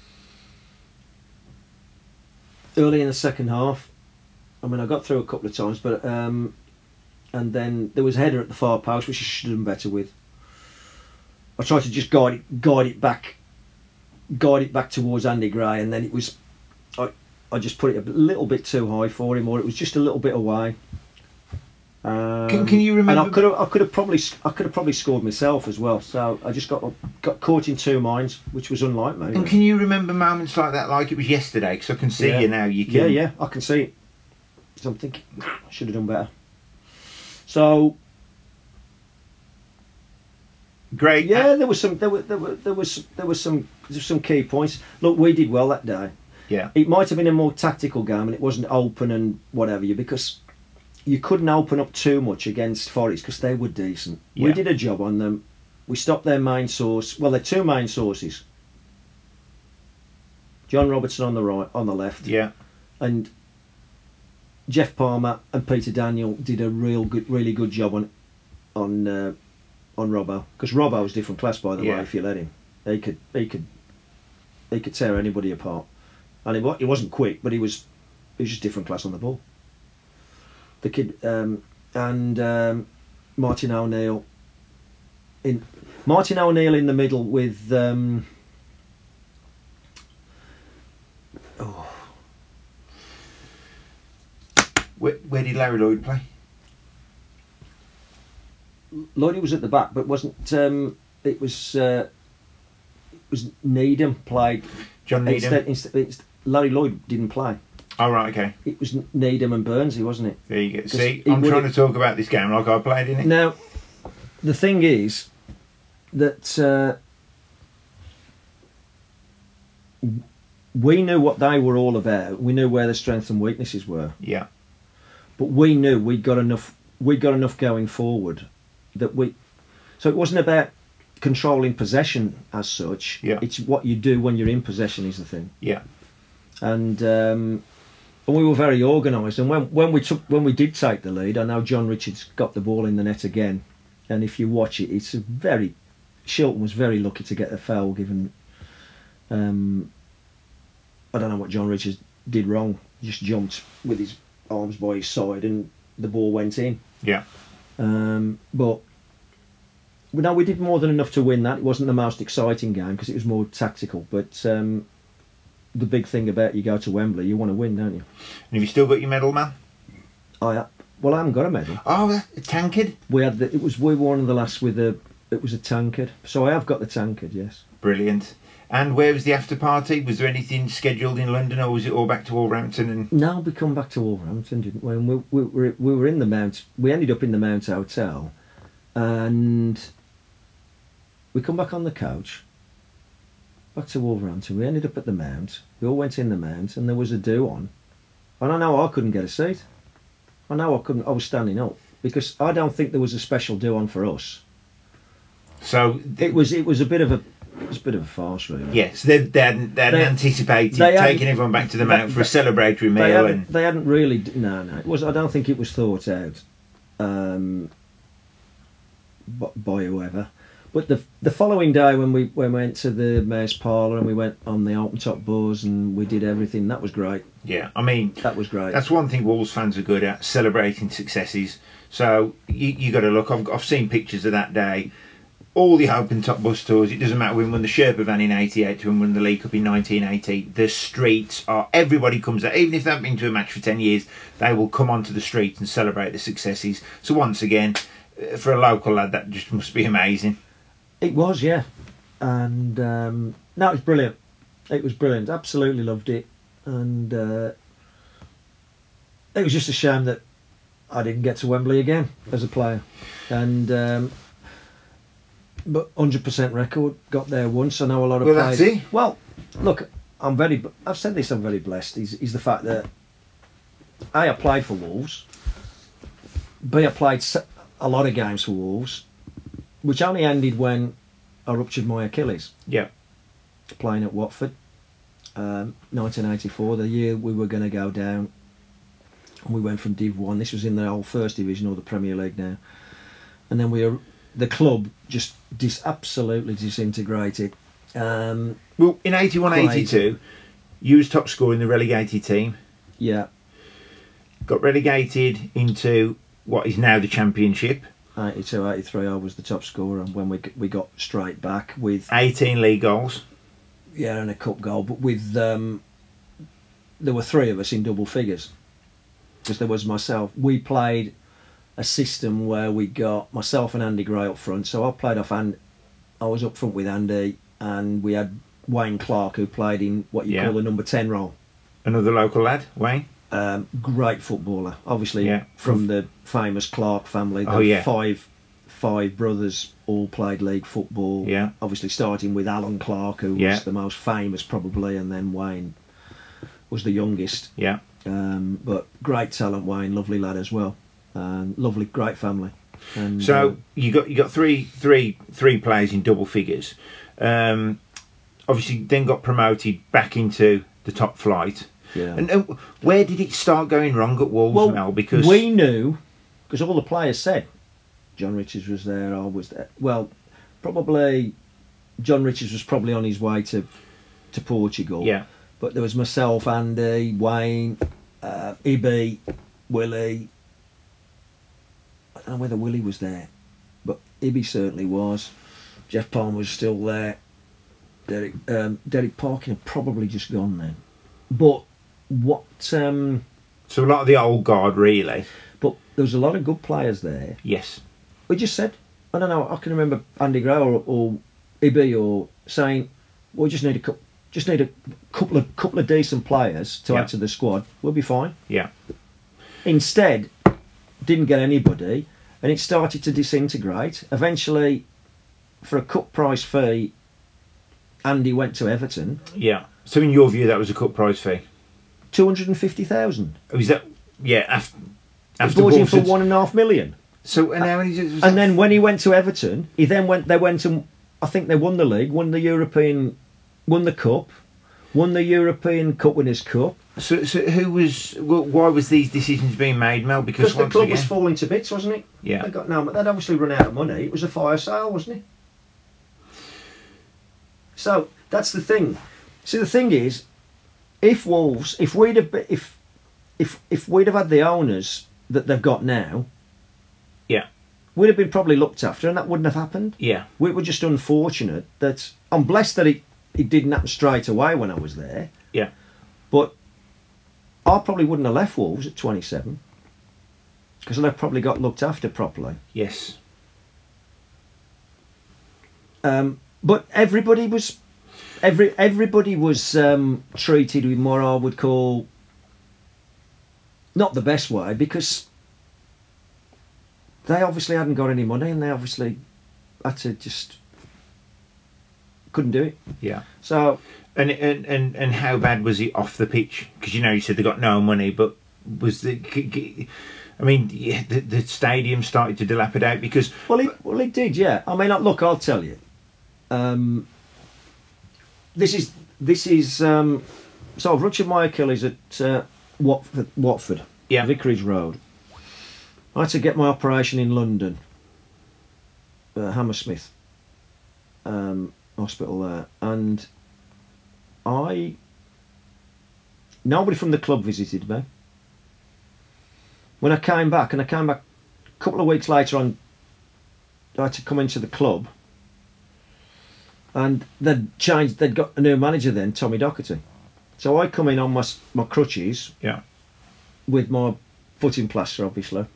early in the second half. I mean, I got through a couple of times, but um, and then there was a header at the far post, which I should have done better with. I tried to just guide it, guide it back, guide it back towards Andy Gray, and then it was. I I just put it a little bit too high for him, or it was just a little bit away. Um, Can- can you remember- And I could have, I could have probably, I could have probably scored myself as well. So I just got got caught in two minds, which was unlike me. And can you remember moments like that, like it was yesterday? Because I can see Yeah. you now. You can. Yeah, yeah, I can see it. So I'm thinking, I should have done better. So Great. yeah, there was some, there were, there were, there was, there was some, there was some key points. Look, we did well that day. Yeah. It might have been a more tactical game, and it wasn't open and whatever you because you couldn't open up too much against Forest because they were decent. We Yeah. did a job on them. We stopped their main source. Well, their two main sources. John Robertson on the right, on the left, Yeah. and Jeff Palmer and Peter Daniel did a real good, really good job on on uh, on Robbo because Robbo was different class, by the Yeah. way. If you let him, he could he could he could tear anybody apart, and he, wa- he wasn't quick, but he was he was just different class on the ball. The kid um, and um, Martin O'Neill in Martin O'Neill in the middle with um, oh, Where, where did Larry Lloyd play? Lloydie was at the back, but wasn't um, it was uh, it was Needham played John Needham. instead, instead it's, Larry Lloyd didn't play. Oh, right, okay. It was Needham and Burnsy, wasn't it? There you go. 'Cause See, he I'm would trying have- to talk about this game like I played in it. Now, the thing is that uh, we knew what they were all about. We knew where the strengths and weaknesses were, Yeah. but we knew we'd got enough. We got enough going forward that we. So it wasn't about controlling possession as such. Yeah. It's what you do when you're in possession is the thing. Yeah. And um, and we were very organised. And when when we took when we did take the lead, I know John Richards got the ball in the net again. And if you watch it, it's a very Shilton was very lucky to get a foul given. Um, I don't know what John Richards did wrong. He just jumped with his arms by his side, and the ball went in. Yeah. Um, but well, no, we did more than enough to win that. It wasn't the most exciting game because it was more tactical. But um, the big thing about you go to Wembley, you want to win, don't you? And have you still got your medal, man? I Well, I haven't got a medal. Oh, that tankard. We had the, it was we were one of the last with the it was a tankard. So I have got the tankard, yes. Brilliant. And where was the after party? Was there anything scheduled in London, or was it all back to Wolverhampton? And No, we come back to Wolverhampton, didn't we? And we, we, we, we were in the Mount. We ended up in the Mount Hotel, and we come back on the coach. Back to Wolverhampton. We ended up at the Mount. We all went in the Mount, and there was a do on. And I know I couldn't get a seat. I know I couldn't. I was standing up because I don't think there was a special do on for us. so It was. It was a bit of a. It was a bit of a farce, really. yes, they they hadn't, they hadn't They- anticipated they hadn't- taking everyone back to the they- Mount for a celebratory meal. They hadn't. And They hadn't really. d- No, no. It was. I don't think it was thought out. Um, b- by whoever. But the the following day when we when we went to the Mayor's Parlour and we went on the open top bus and we did everything, that was great. yeah, I mean, That was great. that's one thing Wolves fans are good at, celebrating successes. So you you got to look. I've I've seen pictures of that day. All the open top bus tours. It doesn't matter when we won the Sherpa Van in eighty-eight to when we won the League Cup in nineteen eighty. The streets are everybody comes out. Even if they haven't been to a match for ten years, they will come onto the street and celebrate the successes. So once again, uh, for a local lad, that just must be amazing. It was, yeah. And um, no, it was brilliant. It was brilliant. Absolutely loved it. And uh, it was just a shame that I didn't get to Wembley again as a player. And um, but one hundred percent record, got there once. I know a lot of Well, players. that's it. Well, look, I'm very. I've said this. I'm very blessed. Is is the fact that A, I played for Wolves. B, I played se- a lot of games for Wolves, which only ended when I ruptured my Achilles Yeah, playing at Watford, um, nineteen eighty-four, the year we were going to go down. We went from Div One. This was in the old First Division or the Premier League now, and then we were, the club just dis absolutely disintegrated. Um, well, in eighty-one Crazy. eighty-two, you was top scorer in the relegated team. yeah, Got relegated into what is now the Championship. eighty-two, eighty-three, I was the top scorer, and when we we got straight back with eighteen league goals. yeah, and a cup goal, but with um, there were three of us in double figures because there was myself. We played a system where we got myself and Andy Gray up front. So I played off and I was up front with Andy, and we had Wayne Clark who played in what you Yeah. call the number ten role. Another local lad, Wayne. Um, great footballer, obviously Yeah. from the famous Clark family. The Oh, yeah. five five brothers all played league football. Yeah. Obviously starting with Alan Clark, who Yeah. was the most famous probably, and then Wayne was the youngest. Yeah. Um, but great talent, Wayne, lovely lad as well, and lovely, great family. And, So uh, you got you got three three three players in double figures. Um, obviously, then got promoted back into the top flight. yeah. And uh, where did it start going wrong at Wolves, well, Mel? Because we knew, because all the players said, John Richards was there, I was there. Well, probably John Richards was probably on his way to to Portugal. yeah, But there was myself, Andy, Wayne, uh, Ibby, Willie. I don't know whether Willie was there, but Ibby certainly was. Jeff Palmer was still there. Derek um, Derek Parkin had probably just gone then. But what? Um, so a lot of the old guard, really. but there was a lot of good players there. Yes. We just said, I don't know. I can remember Andy Gray or, or Ibby or saying, "We just need a couple, just need a couple of couple of decent players to Yeah. add to the squad. We'll be fine." Yeah. Instead, didn't get anybody, and it started to disintegrate. Eventually, for a cut price fee, Andy went to Everton. Yeah. So in your view, that was a cut price fee. Two hundred and fifty thousand. Was that? Yeah. After, They after bought him Wolves for had- one and a half million. So and how many? Was And that? then when he went to Everton, he then went. They went and I think they won the league, won the European, won the cup, won the European Cup Winners' Cup. So, so who was? wh- Why was these decisions being made, Mel? Because Because the once club again, was falling to bits, wasn't it? Yeah. They got no. They'd obviously run out of money. It was a fire sale, wasn't it? So that's the thing. See, the thing is, if Wolves, if we'd have, be- if, if, if we'd have had the owners that they've got now, Yeah. we'd have been probably looked after, and that wouldn't have happened. Yeah. We were just unfortunate that I'm blessed that it, it didn't happen straight away when I was there. Yeah. But I probably wouldn't have left Wolves at twenty-seven. because they probably got looked after properly. Yes. Um, but everybody was, every everybody was um, treated with what I would call not the best way, because they obviously hadn't got any money and they obviously had to just couldn't do it. Yeah. So and and and, and how bad was it off the pitch? Because you know you said they got no money, but was the I mean yeah, the, the stadium started to dilapidate because well it well it did, yeah. I mean, look, I'll tell you. Um, this is this is um, so I've ruptured my Achilles at uh, Watford, Watford, yeah. Vicarage Road. I had to get my operation in London, uh, Hammersmith um, Hospital there, and I nobody from the club visited me. When I came back, and I came back a couple of weeks later on, I had to come into the club. And they'd changed. They'd got a new manager then, Tommy Docherty. So I come in on my my crutches, yeah, with my foot in plaster, obviously.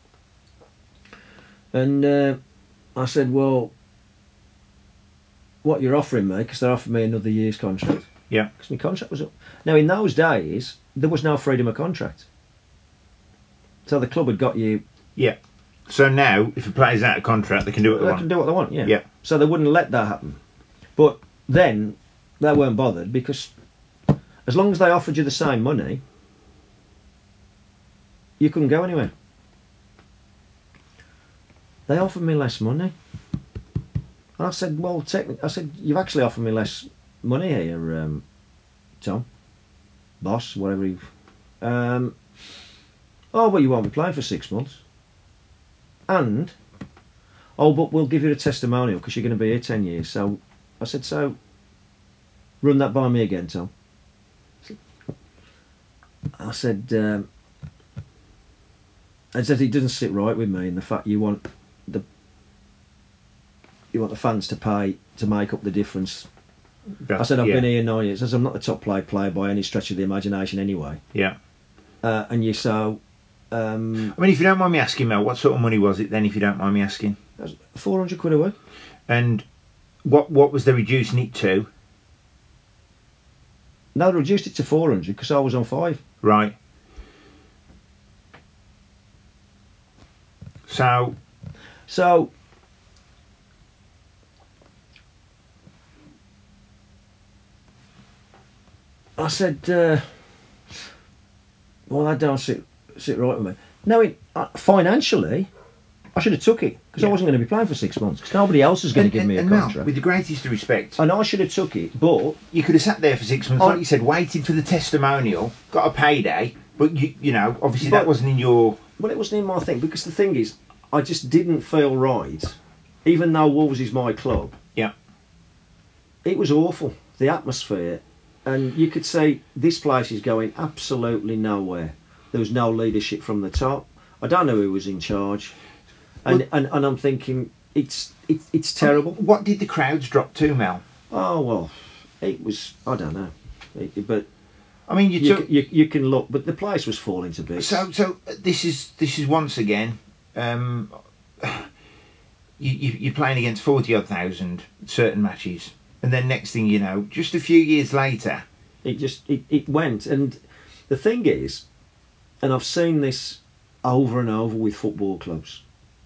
And uh, I said, "Well, what you're offering me?" Because they're offering me another year's contract. Yeah. Because my contract was up. Now, in those days, there was no freedom of contract. So the club had got you. Yeah. So now, if a player's out of contract, they can do what they, they want. They can do what they want. Yeah. Yeah. So they wouldn't let that happen. But then they weren't bothered, because as long as they offered you the same money, you couldn't go anywhere. They offered me less money. And I said, well, technically, I said, you've actually offered me less money here, um, Tom. Boss, whatever you've... Um, oh, but you won't be playing for six months. And, oh, but we'll give you a testimonial because you're going to be here ten years. So I said, so run that by me again, Tom. I said, um, I said, it doesn't sit right with me in the fact you want the you want the fans to pay to make up the difference. That's, I said, I've yeah. been here nine years. I said, I'm not the top paid player by any stretch of the imagination anyway. Yeah. Uh, and you so... Um, I mean, if you don't mind me asking, Mel, what sort of money was it then, if you don't mind me asking? four hundred quid a week. And what what was they reducing it to? No, they reduced it to four hundred because I was on five. Right. So... So... I said, uh, well, that don't sit, sit right with me. No, it, uh, financially, I should have took it, because yeah. I wasn't going to be playing for six months, because nobody else was going to give and, me a and contract. Mel, with the greatest respect... And I should have took it, but... You could have sat there for six months, I, like you said, waited for the testimonial, got a payday, but, you you know, obviously but, that wasn't in your... Well, it wasn't in my thing, because the thing is, I just didn't feel right, even though Wolves is my club. Yeah. It was awful, the atmosphere. And you could say this place is going absolutely nowhere. There was no leadership from the top. I don't know who was in charge. And well, and, and I'm thinking, it's it, it's terrible. I mean, what did the crowds drop to, Mel? Oh, well, it was, I don't know. It, but I mean, you, you, took, you, you can look, but the place was falling to bits. So so this is this is once again, um, you, you, you're playing against forty odd thousand certain matches. And then next thing you know, just a few years later... It just, it, it went. And the thing is, and I've seen this over and over with football clubs,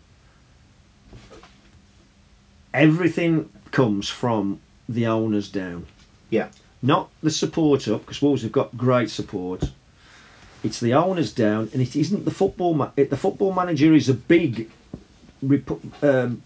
everything comes from the owners down. Yeah. Not the support up, because Wolves have got great support. It's the owners down, and it isn't the football... Ma- the football manager is a big... Um,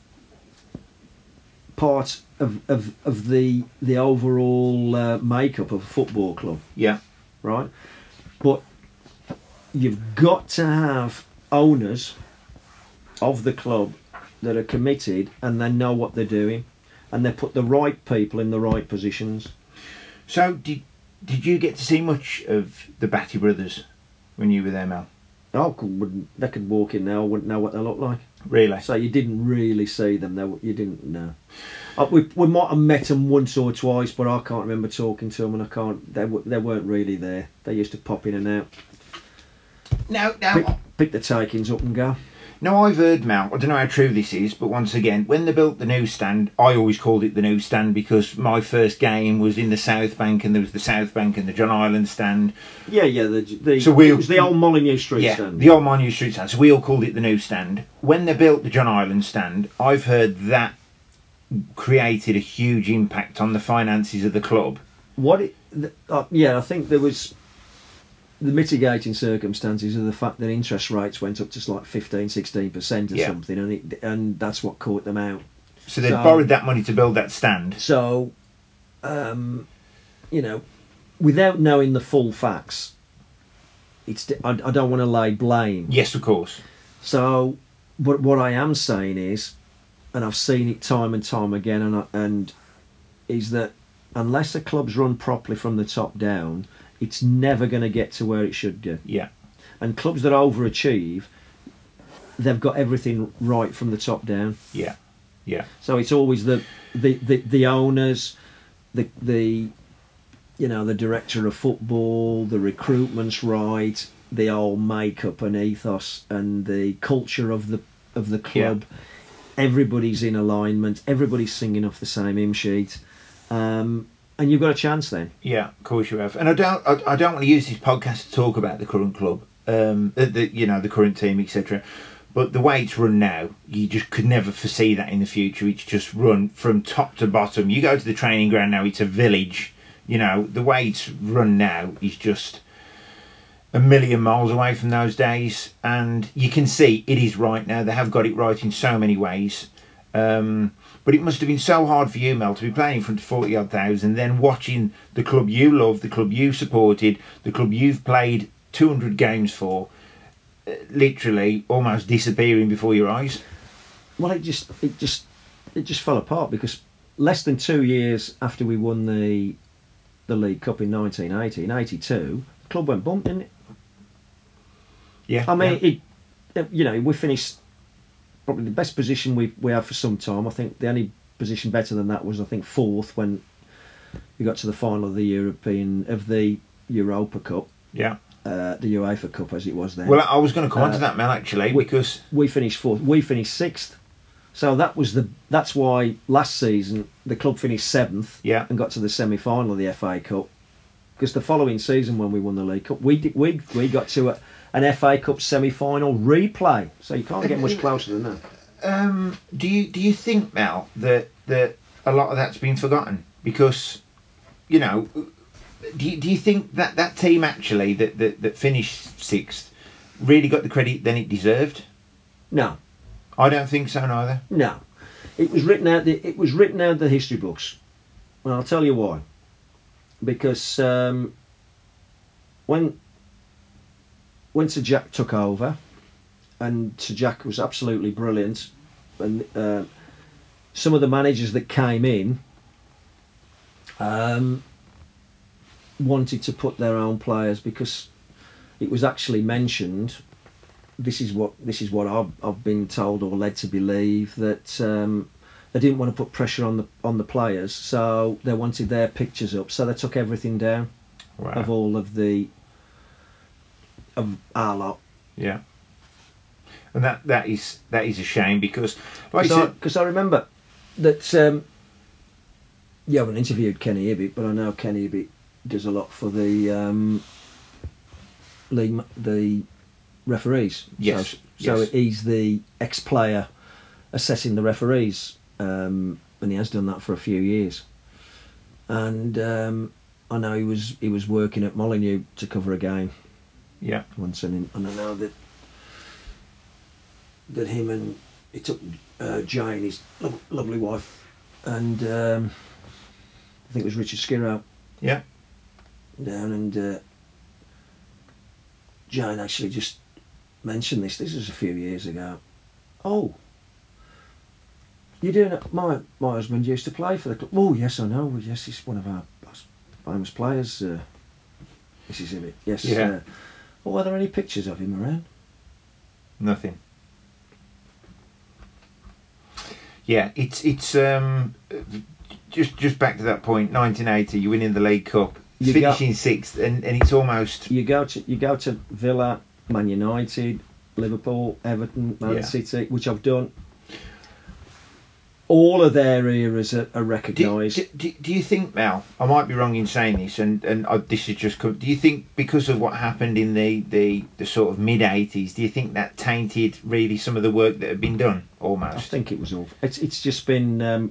part of, of, of the the overall uh, makeup of a football club. Yeah. Right? But you've got to have owners of the club that are committed and they know what they're doing and they put the right people in the right positions. So did did you get to see much of the Batty brothers when you were there, Mel? I could, they could walk in now, I wouldn't know what they look like. Really? So you didn't really see them. They, you didn't know. Uh, we we might have met them once or twice, but I can't remember talking to them, and I can't. They they weren't really there. They used to pop in and out. Now, now, pick the takings up and go. Now, I've heard, Mel, I don't know how true this is, but once again, when they built the newsstand, I always called it the newsstand because my first game was in the South Bank, and there was the South Bank and the John Island stand. Yeah, yeah, the, the, so we, it was the old Molyneux Street yeah, stand. the old Molyneux Street stand, so we all called it the newsstand. When they built the John Island stand, I've heard that created a huge impact on the finances of the club. What? It, the, uh, yeah, I think there was... The mitigating circumstances of the fact that interest rates went up to like fifteen, sixteen percent or yeah. something, and it, and that's what caught them out. So they so, borrowed that money to build that stand. So, um, you know, without knowing the full facts, it's I, I don't want to lay blame. Yes, of course. So, but what I am saying is, and I've seen it time and time again, and I, and is that unless a club's run properly from the top down, it's never going to get to where it should do. Yeah. And clubs that overachieve, they've got everything right from the top down. Yeah. Yeah. So it's always the the, the, the owners, the the you know, the director of football, the recruitment's right, the whole makeup and ethos and the culture of the of the club. Yeah. Everybody's in alignment, everybody's singing off the same hymn sheet. Um And you've got a chance then. Yeah, of course you have. And I don't, I, I don't want to use this podcast to talk about the current club, um, the, the you know the current team, et cetera. But the way it's run now, you just could never foresee that in the future. It's just run from top to bottom. You go to the training ground now; it's a village. You know, the way it's run now is just a million miles away from those days. And you can see it is right now. They have got it right in so many ways. Um, but it must have been so hard for you, Mel, to be playing in front of forty odd thousand, then watching the club you love, the club you supported, the club you've played two hundred games for, uh, literally almost disappearing before your eyes. Well, it just it just it just fell apart because less than two years after we won the the League Cup in nineteen eighty, in eighty-two, the club went bump, didn't it? Yeah. I mean, yeah. it, it you know we finished. Probably the best position we we have for some time. I think the only position better than that was I think fourth when we got to the final of the European of the Europa Cup. Yeah. Uh, the UEFA Cup as it was then. Well, I was going to come uh, on to that, Mel, actually, we, because we finished fourth. We finished sixth. So that was the that's why last season the club finished seventh. Yeah. And got to the semi final of the F A Cup. Because the following season when we won the League Cup, we did, we we got to a, an F A Cup semi-final replay, so you can't get much closer than that. Um, do you do you think, Mel, that that a lot of that's been forgotten? Because, you know, do you, do you think that that team actually that, that that finished sixth really got the credit then it deserved? No, I don't think so neither. No, it was written out. The, it was written out the history books, and I'll tell you why. Because um, when when Sir Jack took over, and Sir Jack was absolutely brilliant, and uh, some of the managers that came in um, wanted to put their own players because it was actually mentioned. This is what this is what I've I've been told or led to believe that. Um, They didn't want to put pressure on the on the players, so they wanted their pictures up. So they took everything down Wow. of all of the of our lot. Yeah, and that that is that is a shame because, like because I, I remember that um, you haven't interviewed Kenny Ibbott, but I know Kenny Ibbott does a lot for the um, league the referees. Yes. So, so yes. he's the ex-player assessing the referees. Um, and he has done that for a few years. And um, I know he was he was working at Molyneux to cover a game. Yeah. Once, and, and I know that that him and he took uh, Jane, his lo- lovely wife, and um, I think it was Richard Skirrow. Yeah. Down and uh, Jane actually just mentioned this. This was a few years ago. Oh. You doing it? My my husband used to play for the club. Oh yes, I know. Yes, he's one of our famous players. Uh, Missus Ibbott. Yes. Yeah. Uh, well, are there any pictures of him around? Nothing. Yeah, it's it's um just just back to that point. nineteen eighty, you're winning the League Cup, You finishing go, sixth, and, and it's almost you go to you go to Villa, Man United, Liverpool, Everton, Man Yeah. City, which I've done. All of their eras are, are Do, recognised. do, do, do you think, Mel? I might be wrong in saying this, and and I, this is just. Do you think because of what happened in the the, the sort of mid eighties, do you think that tainted really some of the work that had been done? Almost. I think it was all. It's it's just been um,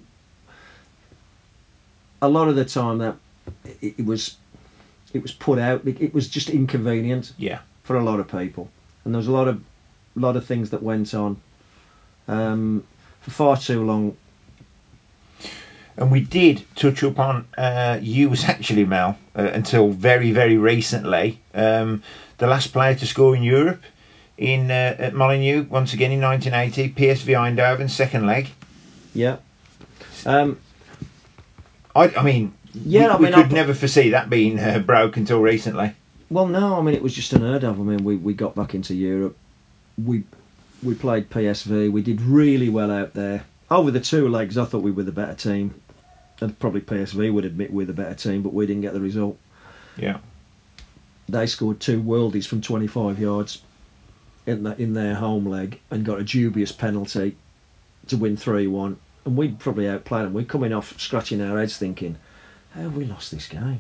a lot of the time that it, it was it was put out. It, it was just inconvenient. Yeah. For a lot of people, and there was a lot of lot of things that went on um, for far too long. And we did touch upon uh, you was actually, Mel, uh, until very, very recently, um, the last player to score in Europe in uh, at Molineux, once again in nineteen eighty, P S V Eindhoven, second leg. Yeah. Um, I, I mean, yeah, we, I we mean, could I, never foresee that being uh, broke until recently. well, no, I mean, it was just unheard of. I mean, we, we got back into Europe. We we played P S V. We did really well out there. Over the two legs, I thought we were the better team. And probably P S V would admit we're the better team, but we didn't get the result. Yeah. They scored two worldies from twenty-five yards in the, in their home leg and got a dubious penalty to win three one. And we'd probably outplayed them. We're coming off scratching our heads thinking, how have we lost this game?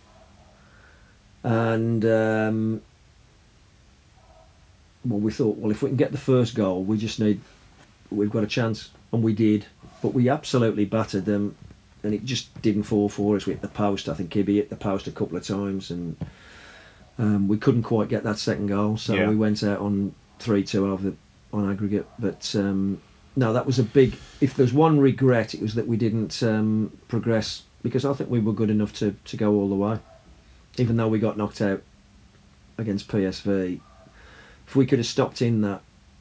And um, well, we thought, well, if we can get the first goal, we just need, we've got a chance. And we did. But we absolutely battered them. And it just didn't fall for us. We hit the post. I think Kibby hit the post a couple of times, and um, we couldn't quite get that second goal. So Yeah. we went out on three two over the, on aggregate. But um, no, that was a big. If there's one regret, it was that we didn't um, progress, because I think we were good enough to, to go all the way, even though we got knocked out against P S V. If we could have stopped in that,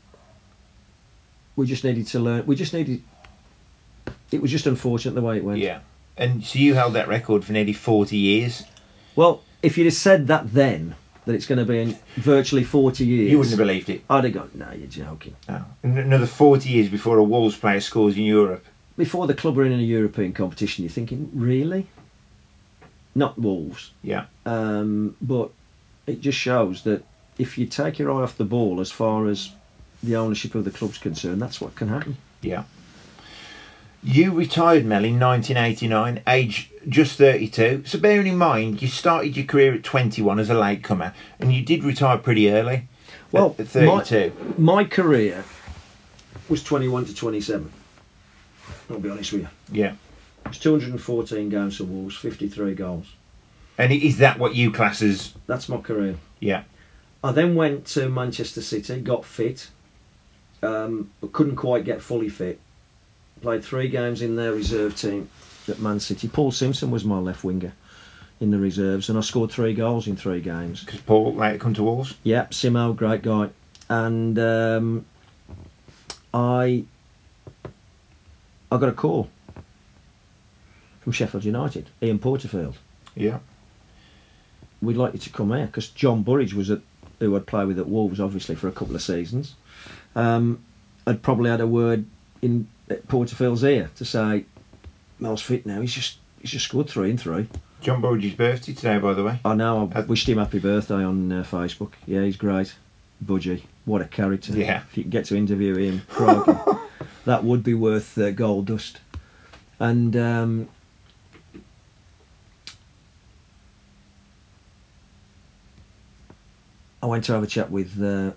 we just needed to learn. We just needed. It was just unfortunate the way it went. Yeah. And so you held that record for nearly forty years. Well, if you'd have said that then, that it's going to be in virtually forty years, You wouldn't have believed it. I'd have gone, no, you're joking. No. And another forty years before a Wolves player scores in Europe. Before the club are in a European competition, you're thinking, really? Not Wolves. Yeah. Um, but it just shows that if you take your eye off the ball as far as the ownership of the club's concerned, that's what can happen. Yeah. You retired, Mel, in nineteen eighty-nine, age just thirty-two. So bearing in mind, you started your career at twenty-one as a latecomer, and you did retire pretty early. Well, at thirty-two. My, my career was twenty-one to twenty-seven. I'll be honest with you. Yeah. It was two hundred fourteen games for Wolves, fifty-three goals. And is that what you class as? That's my career. Yeah. I then went to Manchester City, got fit, um, but couldn't quite get fully fit. Played three games in their reserve team at Man City. Paul Simpson was my left winger in the reserves, and I scored three goals in three games. Because Paul later come to Wolves? Yeah, Simo, great guy. And um, I I got a call from Sheffield United, Ian Porterfield. Yeah. We'd like you to come here, because John Burridge was at, who I'd played with at Wolves, obviously, for a couple of seasons. Um, I'd probably had a word in Porterfield's ear to say, Mel's fit now, he's just he's just scored three and three. John Burridge's birthday today, by the way. I know, I wished him happy birthday on uh, Facebook. Yeah, he's great. Budgie, what a character. Yeah. If you could get to interview him, crikey, that would be worth uh, gold dust. And um, I went to have a chat with uh,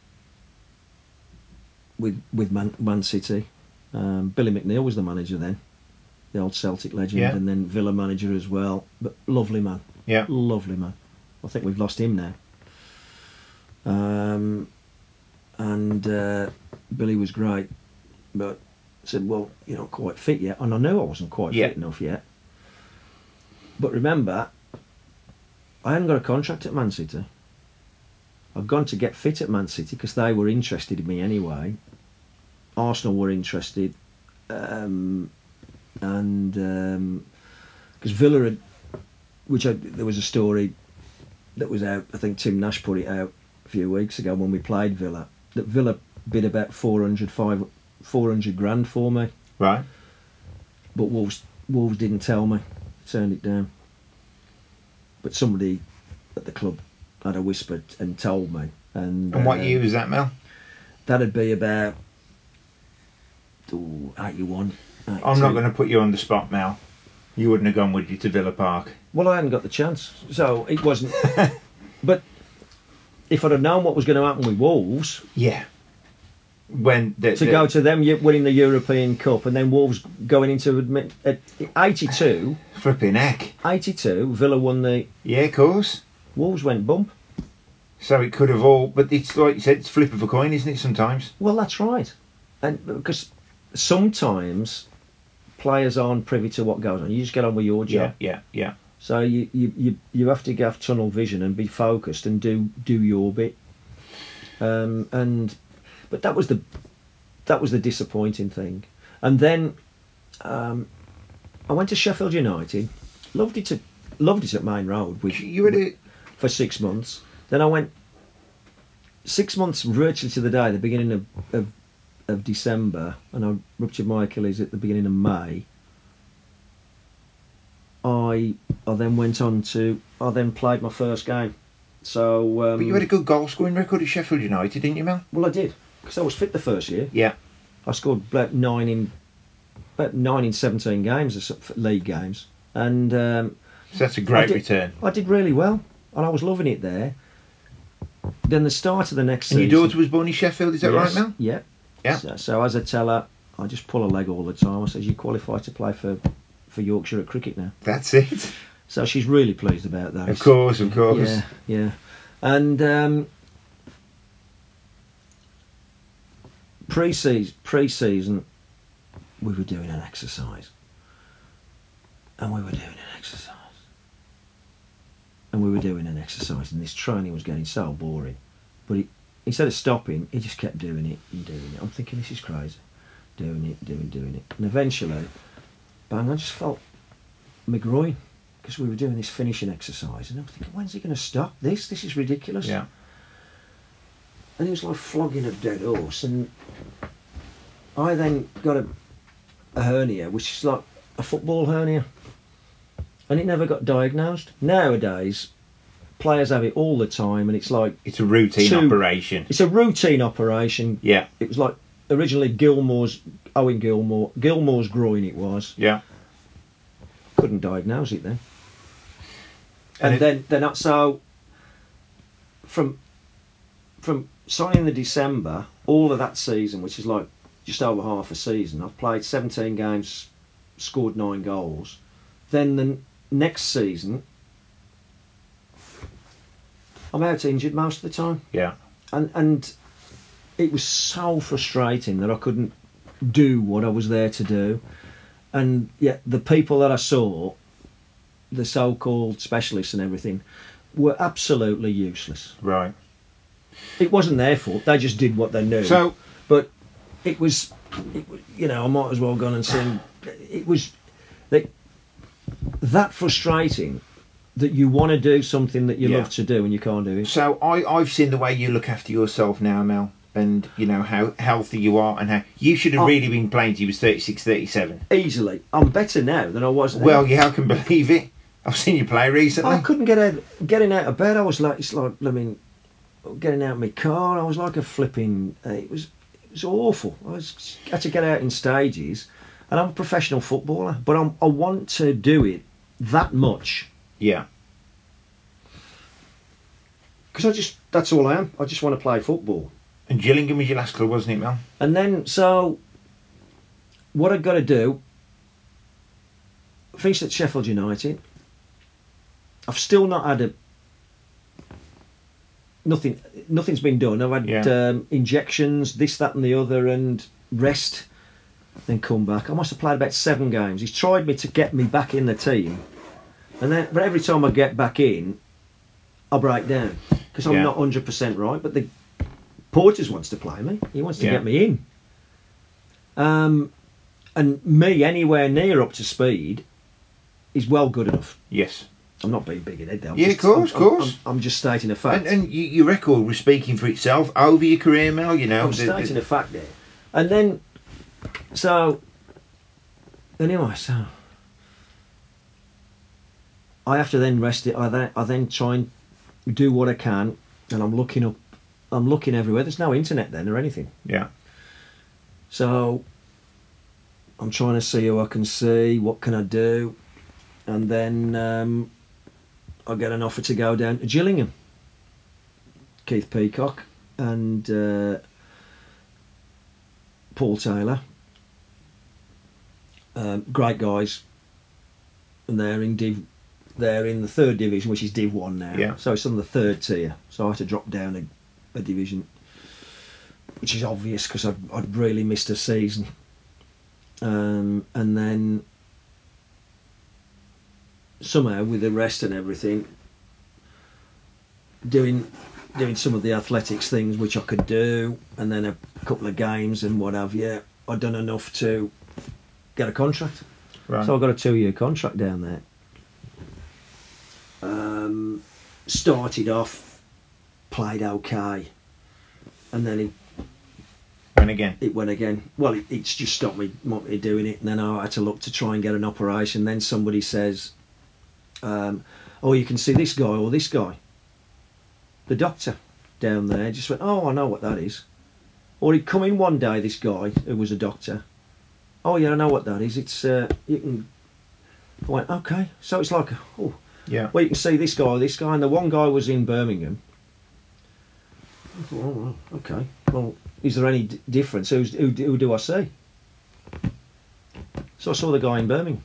with with Man, Man City. Um, Billy McNeil was the manager then, the old Celtic legend, Yeah. and then Villa manager as well. But lovely man, Yeah. lovely man. I think we've lost him now. Um, and uh, Billy was great, but said, "Well, you're not quite fit yet," and I knew I wasn't quite Yeah. fit enough yet. But remember, I hadn't got a contract at Man City. I'd gone to get fit at Man City because they were interested in me anyway. Arsenal were interested, um, and because um, Villa had, which I, there was a story that was out. I think Tim Nash put it out a few weeks ago when we played Villa. That Villa bid about four hundred, five, four hundred grand for me. Right. But Wolves, Wolves didn't tell me. Turned it down. But somebody at the club had a whisper and told me. And, And what uh, year was that, Mel? that'd be about ooh, eighty-one. eighty-two. I'm not going to put you on the spot, Mel. You wouldn't have gone, would you, to Villa Park? Well, I hadn't got the chance, so it wasn't. But if I'd have known what was going to happen with Wolves, yeah, when the, to the, go to them winning the European Cup and then Wolves going into admit at eighty-two, flipping heck, eighty-two, Villa won the. Yeah, of course. Wolves went bump. So it could have all, but it's like you said, it's flip of a coin, isn't it? Sometimes. Well, that's right, and because sometimes players aren't privy to what goes on. You just get on with your job. Yeah, yeah, yeah. So you, you, you, you have to have tunnel vision and be focused and do do your bit. Um, and but that was the that was the disappointing thing. And then um, I went to Sheffield United. Loved it at loved it at Main Road. With, You were the... for six months. Then I went six months virtually to the day, the beginning of, of of December, and I ruptured my Achilles at the beginning of May. I I then went on to I then played my first game. So um, But you had a good goal scoring record at Sheffield United, didn't you, Mel? Well, I did, because I was fit the first year. Yeah. I scored about nine in about nine in seventeen games, league games, and um, so that's a great I did, return. I did really well, and I was loving it there. Then the start of the next and season. And your daughter was born in Sheffield, is that yes, right, Mel? Yeah. Yeah. So, so as I tell her, I just pull a leg all the time. I says, "You qualify to play for, for Yorkshire at cricket now." That's it. So she's really pleased about that. Of course, of course. Yeah, yeah. And um, pre-season, pre-season, we were doing an exercise, and we were doing an exercise, and we were doing an exercise, and this training was getting so boring. But he, instead of stopping, he just kept doing it and doing it. I'm thinking, this is crazy. Doing it, doing, doing it. And eventually, bang, I just felt my groin, because we were doing this finishing exercise, and I'm thinking, when's he going to stop this? This is ridiculous. Yeah. And it was like flogging a dead horse. And I then got a, a hernia, which is like a football hernia, and it never got diagnosed. Nowadays, players have it all the time, and it's like it's a routine two, operation. It's a routine operation. Yeah. It was like originally Gilmore's Owen Gilmore Gilmore's groin. It was. Yeah. Couldn't diagnose it then. And, and then then not so. From from signing the December, all of that season, which is like just over half a season, I've played seventeen games, scored nine goals. Then the next season, I'm out injured most of the time. Yeah. And and it was so frustrating that I couldn't do what I was there to do. And yet the people that I saw, the so-called specialists and everything, were absolutely useless. Right. It wasn't their fault. They just did what they knew. So, but it was, it, you know, I might as well go and sing. It was that, that frustrating that you want to do something that you yeah. love to do and you can't do it. So I, I've seen the way you look after yourself now, Mel, and you know how healthy you are, and how you should have oh, really been playing till you was thirty-six, thirty-seven. Easily. I'm better now than I was then. Well, yeah, I can believe it. I've seen you play recently. I couldn't get out, getting out of bed. I was like, it's like, I mean, getting out of my car. I was like a flipping. Uh, it was, it was awful. I was I had to get out in stages, and I'm a professional footballer, but I'm, I want to do it that much. Yeah. Because I just, that's all I am. I just want to play football. And Gillingham was your last club, wasn't it, Mel? And then, so, what I've got to do, finished at Sheffield United. I've still not had a, nothing, nothing's been done. I've had yeah. um, injections, this, that and the other, and rest, then come back. I must have played about seven games. He's tried me to get me back in the team. And then, but every time I get back in, I break down. Because I'm yeah. not one hundred percent right, but the Porters wants to play me. He wants to yeah. get me in. Um, and me anywhere near up to speed is well good enough. Yes. I'm not being big-headed though. Yeah, just, of course, I'm, of course. I'm, I'm just stating a fact. And, and you, your record was speaking for itself over your career, Mel, you know. I'm the, stating the... a fact there. And then, so, anyway, so, I have to then rest it. I then, I then try and do what I can, and I'm looking up I'm looking everywhere. There's no internet then or anything. Yeah. So I'm trying to see who I can see, what can I do, and then um, I get an offer to go down to Gillingham. Keith Peacock and uh, Paul Taylor, um, great guys, and they're in Div. They're in the third division, which is Div One now. Yeah. So it's on the third tier. So I had to drop down a, a division, which is obvious because I'd, I'd really missed a season. Um, and then somehow, with the rest and everything, doing doing some of the athletics things which I could do, and then a couple of games and what have you, I'd done enough to get a contract. Right. So I got a two-year contract down there. Um, started off, played okay, and then it When again? it went again. Well, it, it's just stopped me, me doing it, and then I had to look to try and get an operation. Then somebody says, um, "Oh, you can see this guy or this guy." The doctor down there just went, "Oh, I know what that is." Or he'd come in one day, this guy who was a doctor. "Oh yeah, I know what that is. It's uh, you can." I went, "Okay." So it's like, oh, Yeah. well, you can see this guy or this guy, and the one guy was in Birmingham. I thought, oh, okay. Well, is there any d- difference? Who's, who, who do I see? So I saw the guy in Birmingham.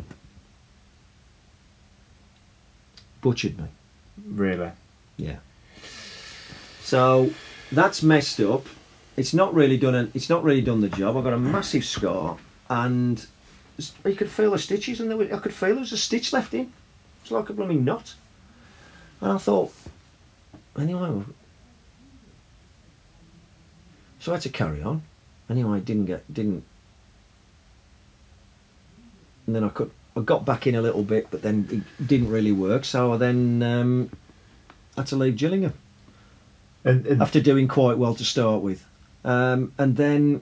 Butchered me. Really? Yeah. So that's messed up. It's not really done. A, it's not really done the job. I got a massive scar, and you could feel the stitches, and there was, I could feel there was a stitch left in. It's like a blooming knot. And I thought, anyway. So I had to carry on. Anyway, didn't get didn't. And then I could I got back in a little bit, but then it didn't really work. So I then um, had to leave Gillingham And, and after doing quite well to start with, um, and then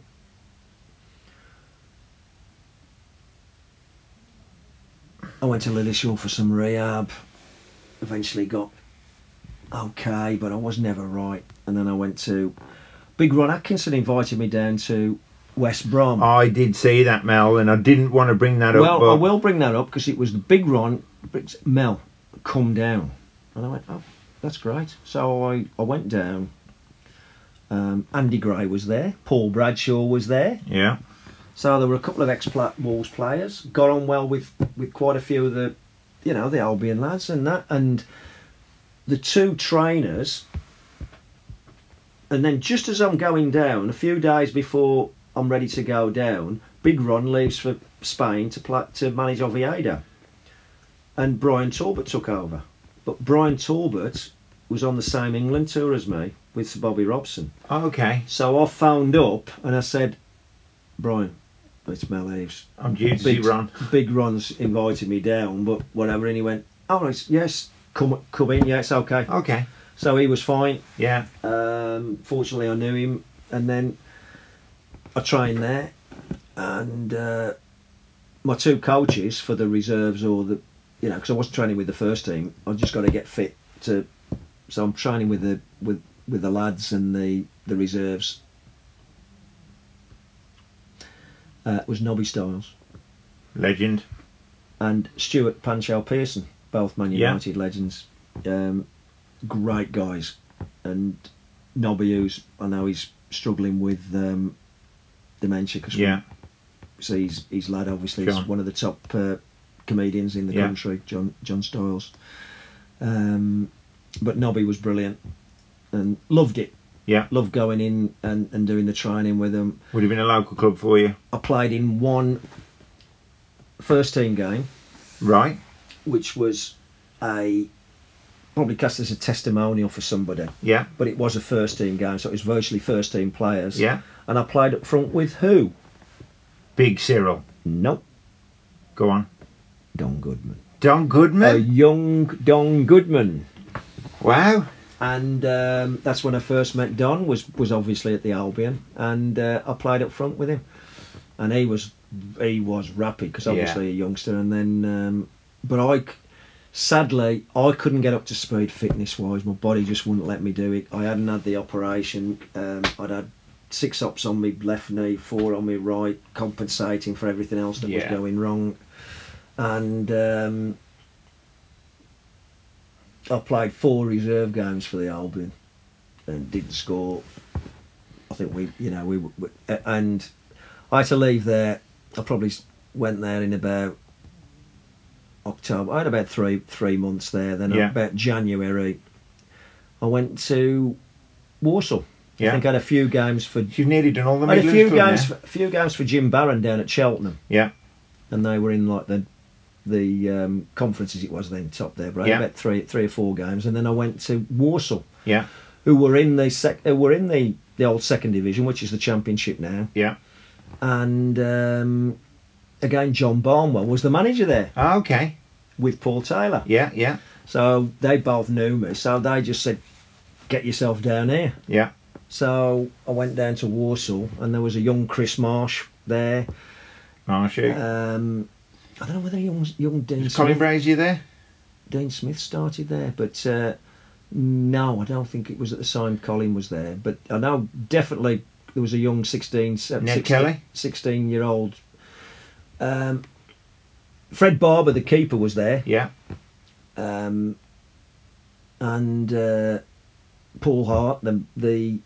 I went to Lillishall for some rehab. Eventually got okay, but I was never right. And then I went to Big Ron Atkinson invited me down to West Brom. I did see that, Mel, and I didn't want to bring that well, up. Well, I will bring that up because it was the Big Ron, Mel, come down. And I went, oh, that's great. So I, I went down. Um, Andy Gray was there. Paul Bradshaw was there. Yeah. So there were a couple of ex-Wolves players. Got on well with, with quite a few of the, you know, the Albion lads and that. And the two trainers. And then just as I'm going down, a few days before I'm ready to go down, Big Ron leaves for Spain to play, to manage Oviedo, and Brian Talbot took over. But Brian Talbot was on the same England tour as me with Sir Bobby Robson. Oh, okay. So I phoned up and I said, Brian, it's Mel Eaves. I'm due to Big, see Ron. Big Ron's invited me down, but whatever. And he went, oh, yes, come come in, yeah, it's okay. Okay. So he was fine. Yeah. Um, fortunately, I knew him, and then I trained there, and uh, my two coaches for the reserves or the, you know, because I wasn't training with the first team, I just got to get fit to. So I'm training with the with with the lads and the the reserves. Uh, it was Nobby Styles, Legend. and Stuart Panchel Pearson, both Man Yeah. United legends. Um, great guys, and Nobby, who's I know he's struggling with um, dementia because Yeah. so he's his lad obviously John. is one of the top uh, comedians in the Yeah. country, John John Styles. Um, but Nobby was brilliant and loved it. Yeah. Loved going in and, and doing the training with him. Would have been a local club for you. I played in one first team game, Right. which was a probably cast as a testimonial for somebody. Yeah. But it was a first team game, so it was virtually first team players. Yeah. And I played up front with who? Big Cyril. Nope. Go on. Don Goodman. Don A Goodman. young Don Goodman. Wow. And um, that's when I first met Don. Was was obviously at the Albion, and uh, I played up front with him, and he was he was rapid because obviously Yeah. a youngster. And then, um, but I sadly, I couldn't get up to speed fitness-wise. My body just wouldn't let me do it. I hadn't had the operation. Um, I'd had six ops on my left knee, four on my right, compensating for everything else that Yeah. was going wrong. And um, I played four reserve games for the Albion and didn't score. I think we, you know, we, we and I had to leave there. I probably went there in about October. I had about three three months there. Then Yeah. about January, I went to Warsaw. Yeah. I think I had a few games for. You've nearly done all the I had a Midlands few club games, now. for, a few games for Jim Barron down at Cheltenham, Yeah. and they were in like the the um, conferences it was then top there. But I had Yeah. about three three or four games, and then I went to Warsaw, Yeah. who were in the sec- who were in the the old second division, which is the Championship now. Yeah. And um, again, John Barnwell was the manager there Ah, okay. with Paul Taylor. Yeah. Yeah. So they both knew me. So they just said, "Get yourself down here." Yeah. So I went down to Warsaw, and there was a young Chris Marsh there. Marshy. Um, I don't know whether young young Dean Is Colin Smith, Brazier there? Dean Smith started there, but uh, no, I don't think it was at the time Colin was there. But I know definitely there was a young sixteen, Ned Kelly? sixteen year old. Um, Fred Barber, the keeper, was there. Yeah. Um, and uh, Paul Hart, the the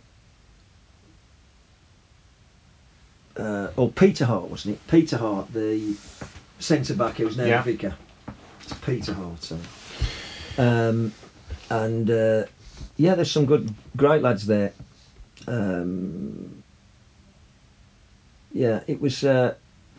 uh, or Peter Hart, wasn't it? Peter Hart, the centre back who was now Yeah. vicar. It's Peter Hart. So. Um, and uh, yeah, there's some good, great lads there. Um, yeah, it was uh,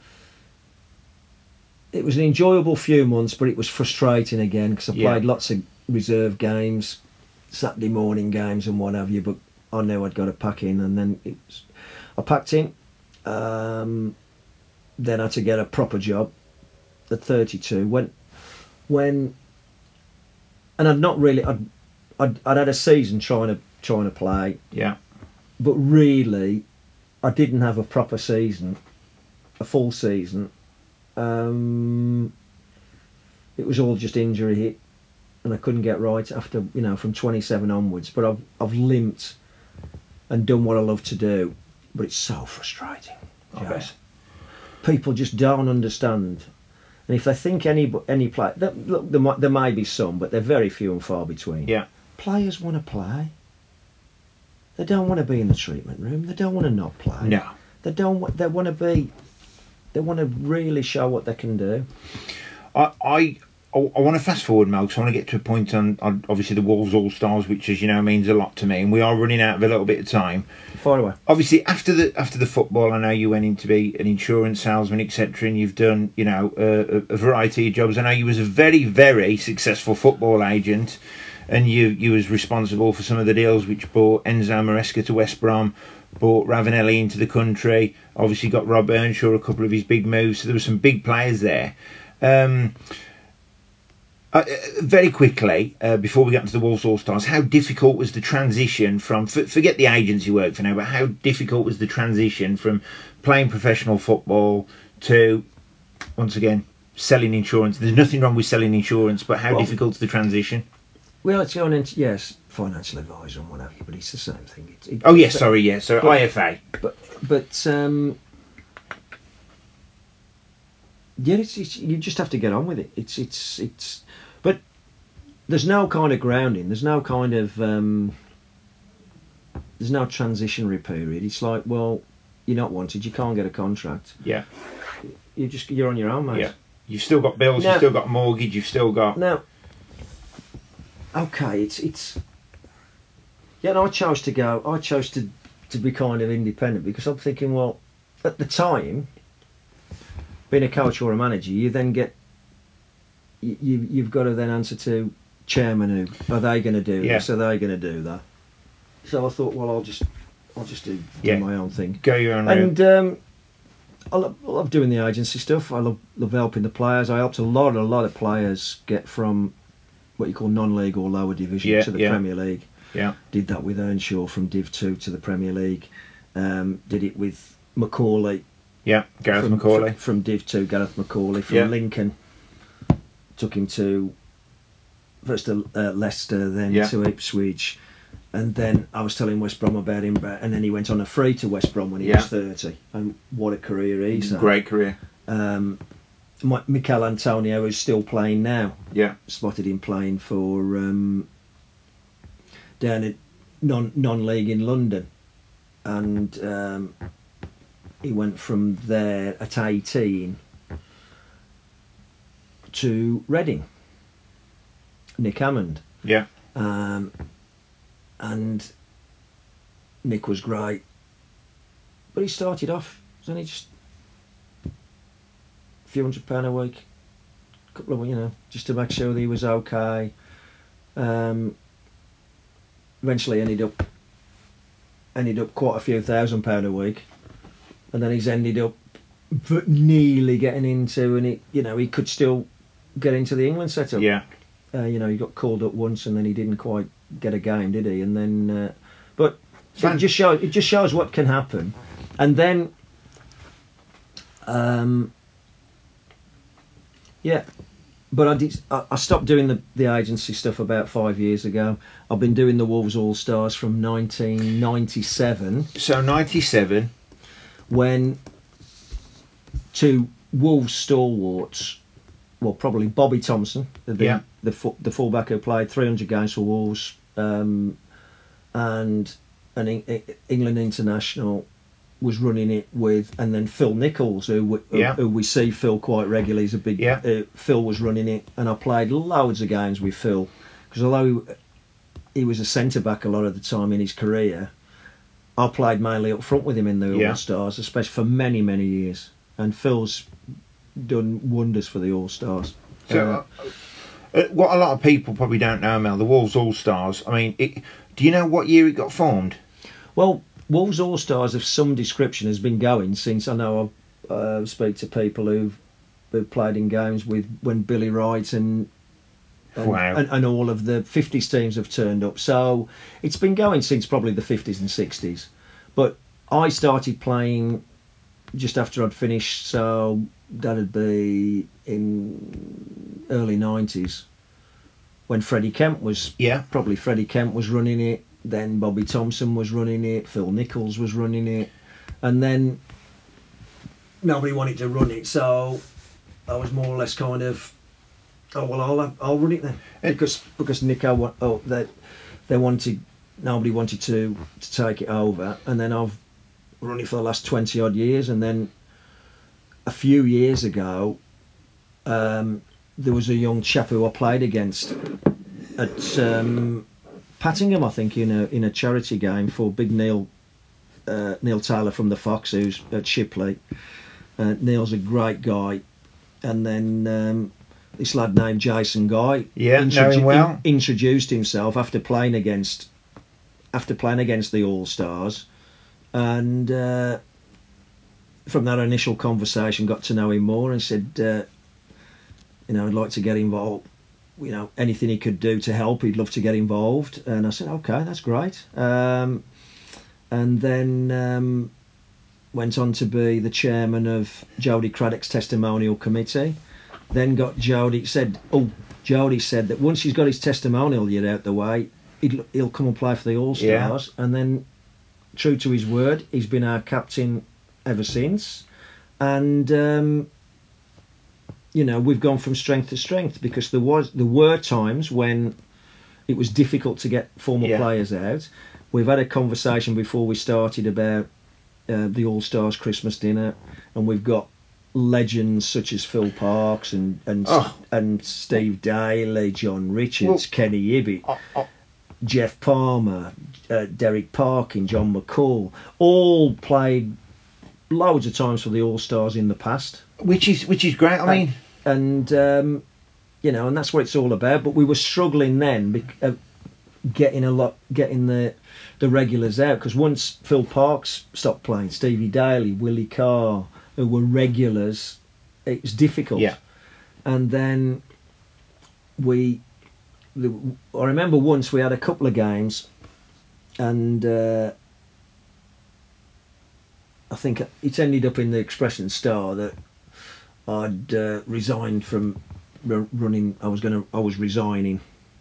it was an enjoyable few months, but it was frustrating again because I Yeah. played lots of reserve games, Saturday morning games, and what have you. But I knew I'd got to pack in, and then it was, I packed in. Um, then I had to get a proper job at thirty-two. When when and I'd not really I'd, I'd I'd had a season trying to trying to play, Yeah. but really I didn't have a proper season, a full season. Um, it was all just injury hit, and I couldn't get right after, you know, from twenty-seven onwards. But I've I've limped and done what I love to do, but it's so frustrating. I bet. People just don't understand, and if they think any any play, look, there might, there may be some, but they're very few and far between. Yeah. Players want to play. They don't want to be in the treatment room. They don't want to not play. No. They don't. wa- They want to be. They want to really show what they can do. I, I, I want to fast forward, Mel, because I want to get to a point on, on obviously the Wolves All Stars, which, as you know, means a lot to me, and we are running out of a little bit of time. Far away. Obviously, after the after the football, I know you went in to be an insurance salesman, et cetera, and you've done, you know, a, a variety of jobs. I know you was a very, very successful football agent, and you you was responsible for some of the deals which brought Enzo Maresca to West Brom, brought Ravanelli into the country, obviously got Rob Earnshaw a couple of his big moves, so there were some big players there. Um, uh, very quickly, uh, before we get into the Wolves All Stars, how difficult was the transition from, f- forget the agents you work for now, but how difficult was the transition from playing professional football to, once again, selling insurance? There's nothing wrong with selling insurance, but how Well, difficult is the transition? Well, it's going into, yes, financial advisor and what have you, but it's the same thing. It, it, Oh, yes, sorry, yes, so but, I F A. But, but um, yeah, it's, it's, you just have to get on with it. It's, it's, it's, but there's no kind of grounding. There's no kind of, um, there's no transitionary period. It's like, well, you're not wanted. You can't get a contract. Yeah. You just, you're on your own, mate. Yeah. You've still got bills, Now- you've still got a mortgage, you've still got... Now, okay, it's it's. Yeah, no, I chose to go. I chose to to be kind of independent because I'm thinking, well, at the time, being a coach or a manager, you then get. You, you you've got to then answer to chairman who are they going to do Yeah. this? Are they going to do that? So I thought, well, I'll just I'll just do, do Yeah. my own thing. Go your own route. And um, I love, I love doing the agency stuff. I love, love helping the players. I helped a lot, a lot of players get from what you call non-league or lower division Yeah, to the yeah. Premier League. Yeah. Did that with Earnshaw from Div two to the Premier League. Um, did it with Macaulay. Yeah, Gareth from, Macaulay. From, from Div two, Gareth Macaulay. From Yeah. Lincoln. Took him to first to uh, Leicester, then Yeah. to Ipswich, and then I was telling West Brom about him, but, and then he went on a free to West Brom when he Yeah. was thirty, and what a career he's had. Great career. Um, Mi- Mikel Antonio is still playing now. Yeah. Spotted him playing for um, down at non non league in London, and um, he went from there at eighteen to Reading. Nick Hammond. Yeah. Um, and Nick was great, but he started off, it was only just a few hundred pound a week, a couple of, you know, just to make sure that he was okay. Um, eventually ended up ended up quite a few thousand pound a week, and then he's ended up nearly getting into, and it, you know, he could still get into the England setup. Yeah. Uh, you know, he got called up once, and then he didn't quite get a game, did he? And then, uh, but it just shows it just shows what can happen. And then, um, yeah, but I did. I, I stopped doing the, the agency stuff about five years ago. I've been doing the Wolves All Stars from nineteen ninety-seven. So ninety-seven, when two Wolves stalwarts, well, probably Bobby Thompson, the Yeah. the, fu- the fullback who played three hundred games for Wolves, um, and an Eng- England international, was running it with, and then Phil Nichols, who, w- Yeah. who we see Phil quite regularly. He's a big. Yeah. Uh, Phil was running it, and I played loads of games with Phil, because although he was a centre back a lot of the time in his career, I played mainly up front with him in the Yeah. All Stars, especially for many many years. And Phil's done wonders for the All Stars. So, uh, uh, what a lot of people probably don't know, Mel, the Wolves All Stars. I mean, it, do you know what year it got formed? Well, Wolves All Stars of some description has been going since, I know I uh, speak to people who've, who've played in games with when Billy Wright and and, Wow. and and all of the fifties teams have turned up. So it's been going since probably the fifties and sixties. But I started playing just after I'd finished, so that'd be in early nineties, when Freddie Kemp was Yeah. probably Freddie Kemp was running it, then Bobby Thompson was running it, Phil Nichols was running it, and then nobody wanted to run it, so I was more or less kind of, oh well, I'll I'll run it then, because because Nico wa- oh they they wanted, nobody wanted to to take it over, and then I've run it for the last twenty odd years, and then a few years ago, um, there was a young chap who I played against at um, Pattingham, I think, in a in a charity game for Big Neil uh, Neil Taylor from the Fox, who's at Shipley. Uh, Neil's a great guy, and then um, this lad named Jason Guy, Yeah, know him well. in- introduced himself after playing against after playing against the All Stars, and uh, from that initial conversation, got to know him more, and said, uh, you know, I'd like to get involved. You know, anything he could do to help, he'd love to get involved. And I said, okay, that's great. Um, and then um, went on to be the chairman of Jody Craddock's testimonial committee. Then got Jody said, oh, Jody said that once he's got his testimonial yet out the way, he'd, he'll come and play for the All Stars. Yeah. And then, true to his word, he's been our captain ever since. And um, you know, we've gone from strength to strength, because there was there were times when it was difficult to get former yeah. players out. We've had a conversation before we started about uh, the All Stars Christmas dinner, and we've got legends such as Phil Parkes and and, oh. and Steve Daly, John Richards, well, Kenny Ibbott, oh, oh. Jeff Palmer, uh, Derek Parkin, John McCall, all played loads of times for the All Stars in the past, which is which is great. I mean, and um, you know, and that's what it's all about. But we were struggling then, uh, getting a lot, getting the the regulars out, because once Phil Parkes stopped playing, Stevie Daly, Willie Carr, who were regulars, it was difficult. Yeah. And then we, the, I remember once we had a couple of games, and. Uh, I think it ended up in the Express and Star that I'd uh, resigned from r- running. I was going to. I was resigning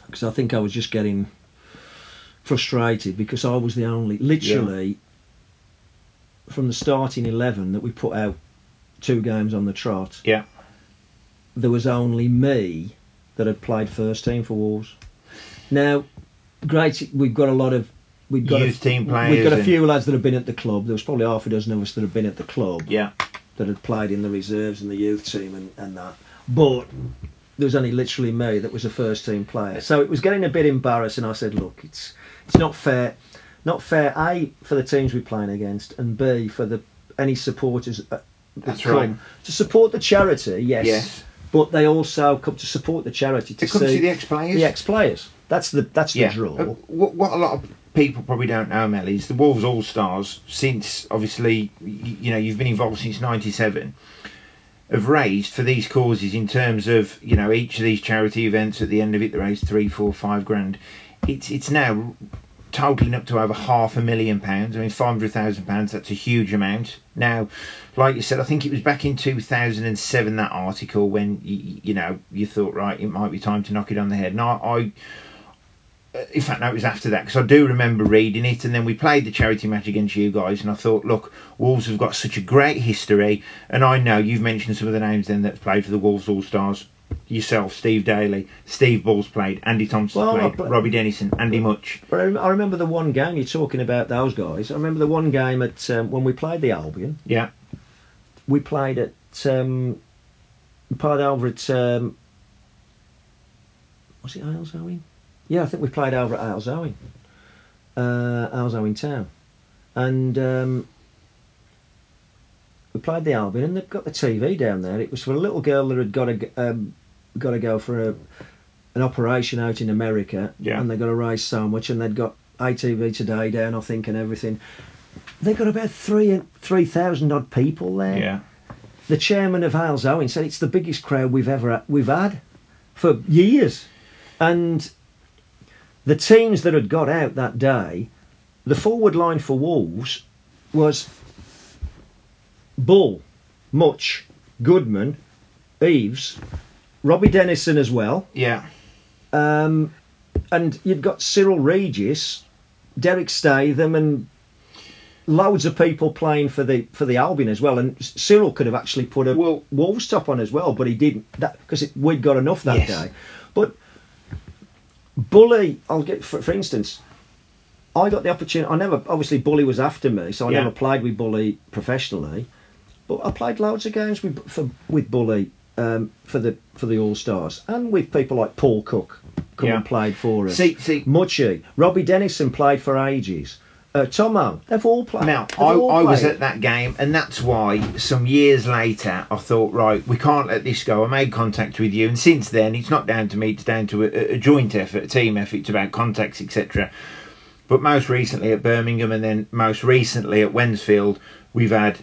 because I think I was just getting frustrated because I was the only, literally, yeah. from the starting eleven that we put out two games on the trot. Yeah. There was only me that had played first team for Wolves. Now, great, we've got a lot of we've got youth a, team players. We've got a few lads that have been at the club. There was probably half a dozen of us that have been at the club. Yeah. That had played in the reserves and the youth team and, and that. But there was only literally me that was a first team player. So it was getting a bit embarrassing. I said, look, it's it's not fair. Not fair, A, for the teams we're playing against, and B, for the any supporters that That's come right. to support the charity, yes. Yes. But they also come to support the charity to They come to see see the ex-players. The ex-players. That's the that's yeah. the draw. Uh, what, what a lot of people probably don't know, Mel, is the Wolves All-Stars, since, obviously, you, you know, you've been involved since ninety-seven, have raised for these causes in terms of, you know, each of these charity events, at the end of it, they raised three, four, five grand. It's, it's now totaling up to over half a million pounds. I mean, five hundred thousand pounds, that's a huge amount. Now, like you said, I think it was back in two thousand seven, that article, when, you, you know, you thought, right, it might be time to knock it on the head. And I, I in fact, no, it was after that, because I do remember reading it, and then we played the charity match against you guys, and I thought, look, Wolves have got such a great history, and I know you've mentioned some of the names then that played for the Wolves All-Stars. Yourself, Steve Daly, Steve Bull's played, Andy Thompson well, played, play, Robbie Dennison, Andy but, Much. But I remember the one game, you're talking about those guys, I remember the one game at um, when we played the Albion. Yeah. We played at, um, we played over at, um, was it Isles Owen? Yeah, I think we played over at Isles Owen, uh, Isles Owen Town. And um, we played the Albion, and they've got the T V down there. It was for a little girl that had got to, um, got to go for a, an operation out in America, yeah. and they got to raise so much, and they'd got A T V Today down, I think, and everything. They got about three three thousand odd people there. Yeah. The chairman of Isles Owen said it's the biggest crowd we've ever we've had for years, and the teams that had got out that day, the forward line for Wolves was Bull, Much, Goodman, Eves, Robbie Dennison as well. Yeah. Um, and you'd got Cyril Regis, Derek Statham, and loads of people playing for the for the Albion as well. And Cyril could have actually put a well, Wolves top on as well, but he didn't, because we'd got enough that yes. day. But Bully, I'll get for, for instance, I got the opportunity. I never, obviously, Bully was after me, so I yeah. never played with Bully professionally. But I played loads of games with for, with Bully um, for the for the All Stars, and with people like Paul Cook come yeah. and played for us. See, see, Muchie, Robbie Dennison played for ages. Uh, Tomo, they've all played. Now, I, I was at that game, and that's why some years later I thought, right, we can't let this go. I made contact with you, and since then it's not down to me, it's down to a, a joint effort, a team effort. It's about contacts, et cetera. But most recently at Birmingham, and then most recently at Wednesfield, we've had,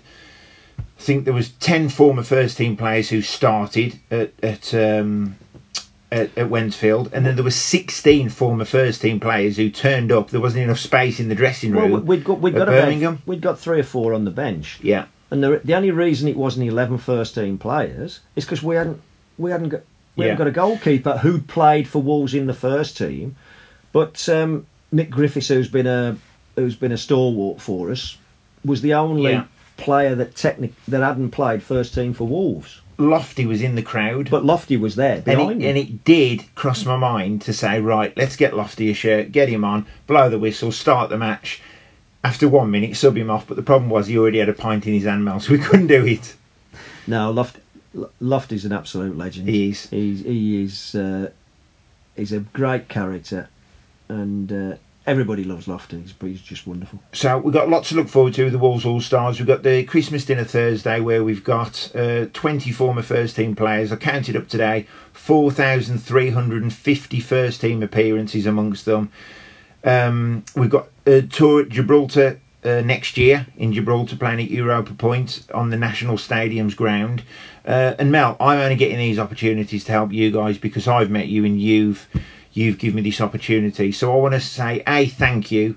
I think there was ten former first team players who started at, at um, At, at Wednesfield, and then there were sixteen former first team players who turned up. There wasn't enough space in the dressing room. Well, we'd got we'd got Birmingham. About, we'd got three or four on the bench. Yeah, and the the only reason it wasn't eleven first team players is because we hadn't we hadn't got we yeah. hadn't got a goalkeeper who'd played for Wolves in the first team. But um, Nick Griffiths, who's been a who's been a stalwart for us, was the only yeah. player that technic that hadn't played first team for Wolves. Lofty was in the crowd, but Lofty was there behind and it, me. and it did cross my mind to say, right, let's get Lofty a shirt, get him on, blow the whistle, start the match. After one minute, sub him off, but the problem was he already had a pint in his hand, Mel, so we couldn't do it. No, Lofty, Lofty's an absolute legend. He is. He's, he is. Uh, he's a great character, and uh, everybody loves Lofty. He's, he's just wonderful. So we've got lots to look forward to with the Wolves All-Stars. We've got the Christmas dinner Thursday, where we've got uh, twenty former first team players. I counted up today, four thousand three hundred fifty first team appearances amongst them. Um, we've got a tour at Gibraltar uh, next year, in Gibraltar, playing at Europa Point on the National Stadium's ground. Uh, and Mel, I'm only getting these opportunities to help you guys because I've met you and you've you've given me this opportunity. So I want to say, A, thank you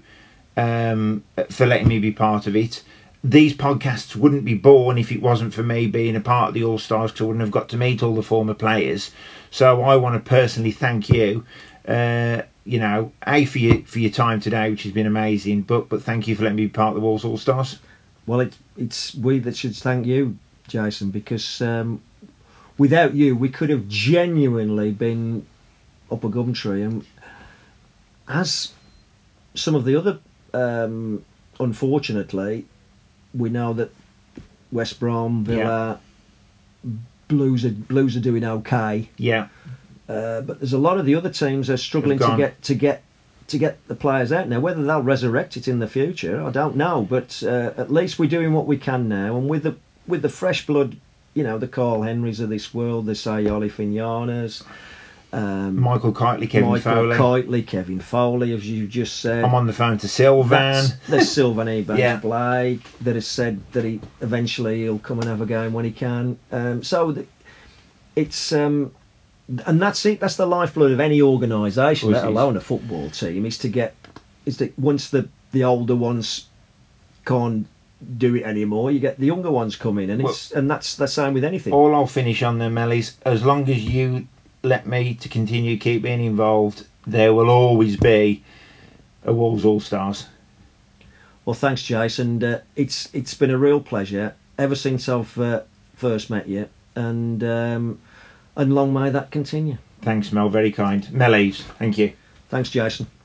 um, for letting me be part of it. These podcasts wouldn't be born if it wasn't for me being a part of the All-Stars, because I wouldn't have got to meet all the former players. So I want to personally thank you. Uh, you know, A, for your, for your time today, which has been amazing, but but thank you for letting me be part of the Wolves All Stars. Well, it, it's we that should thank you, Jason, because um, without you, we could have genuinely been up a gum tree. And as some of the other, um, unfortunately, we know that West Brom, Villa, yeah. Blues, are, Blues are doing okay. Yeah. Uh, but there's a lot of the other teams are struggling to get to get to get the players out now. Whether they'll resurrect it in the future, I don't know. But uh, at least we're doing what we can now, and with the with the fresh blood, you know, the Carl Henrys of this world, the Sayoli Fignanas, um, Michael Kitely, Kevin Michael Foley, Kitely, Kevin Foley, as you just said. I'm on the phone to Sylvan. There's Sylvan Ebanks yeah. Blake that has said that he eventually he'll come and have a game when he can. Um, so the, it's. Um, And that's it. That's the lifeblood of any organisation, let alone a football team. Is to get, is that once the, the older ones can't do it anymore, you get the younger ones come in, and it's well, and that's the same with anything. All I'll finish on there, Mel, is as long as you let me to continue keep being involved, there will always be a Wolves All Stars. Well, thanks, Jason. Uh, it's it's been a real pleasure ever since I've uh, first met you, and. Um, And long may that continue. Thanks, Mel. Very kind. Mel Eves, thank you. Thanks, Jason.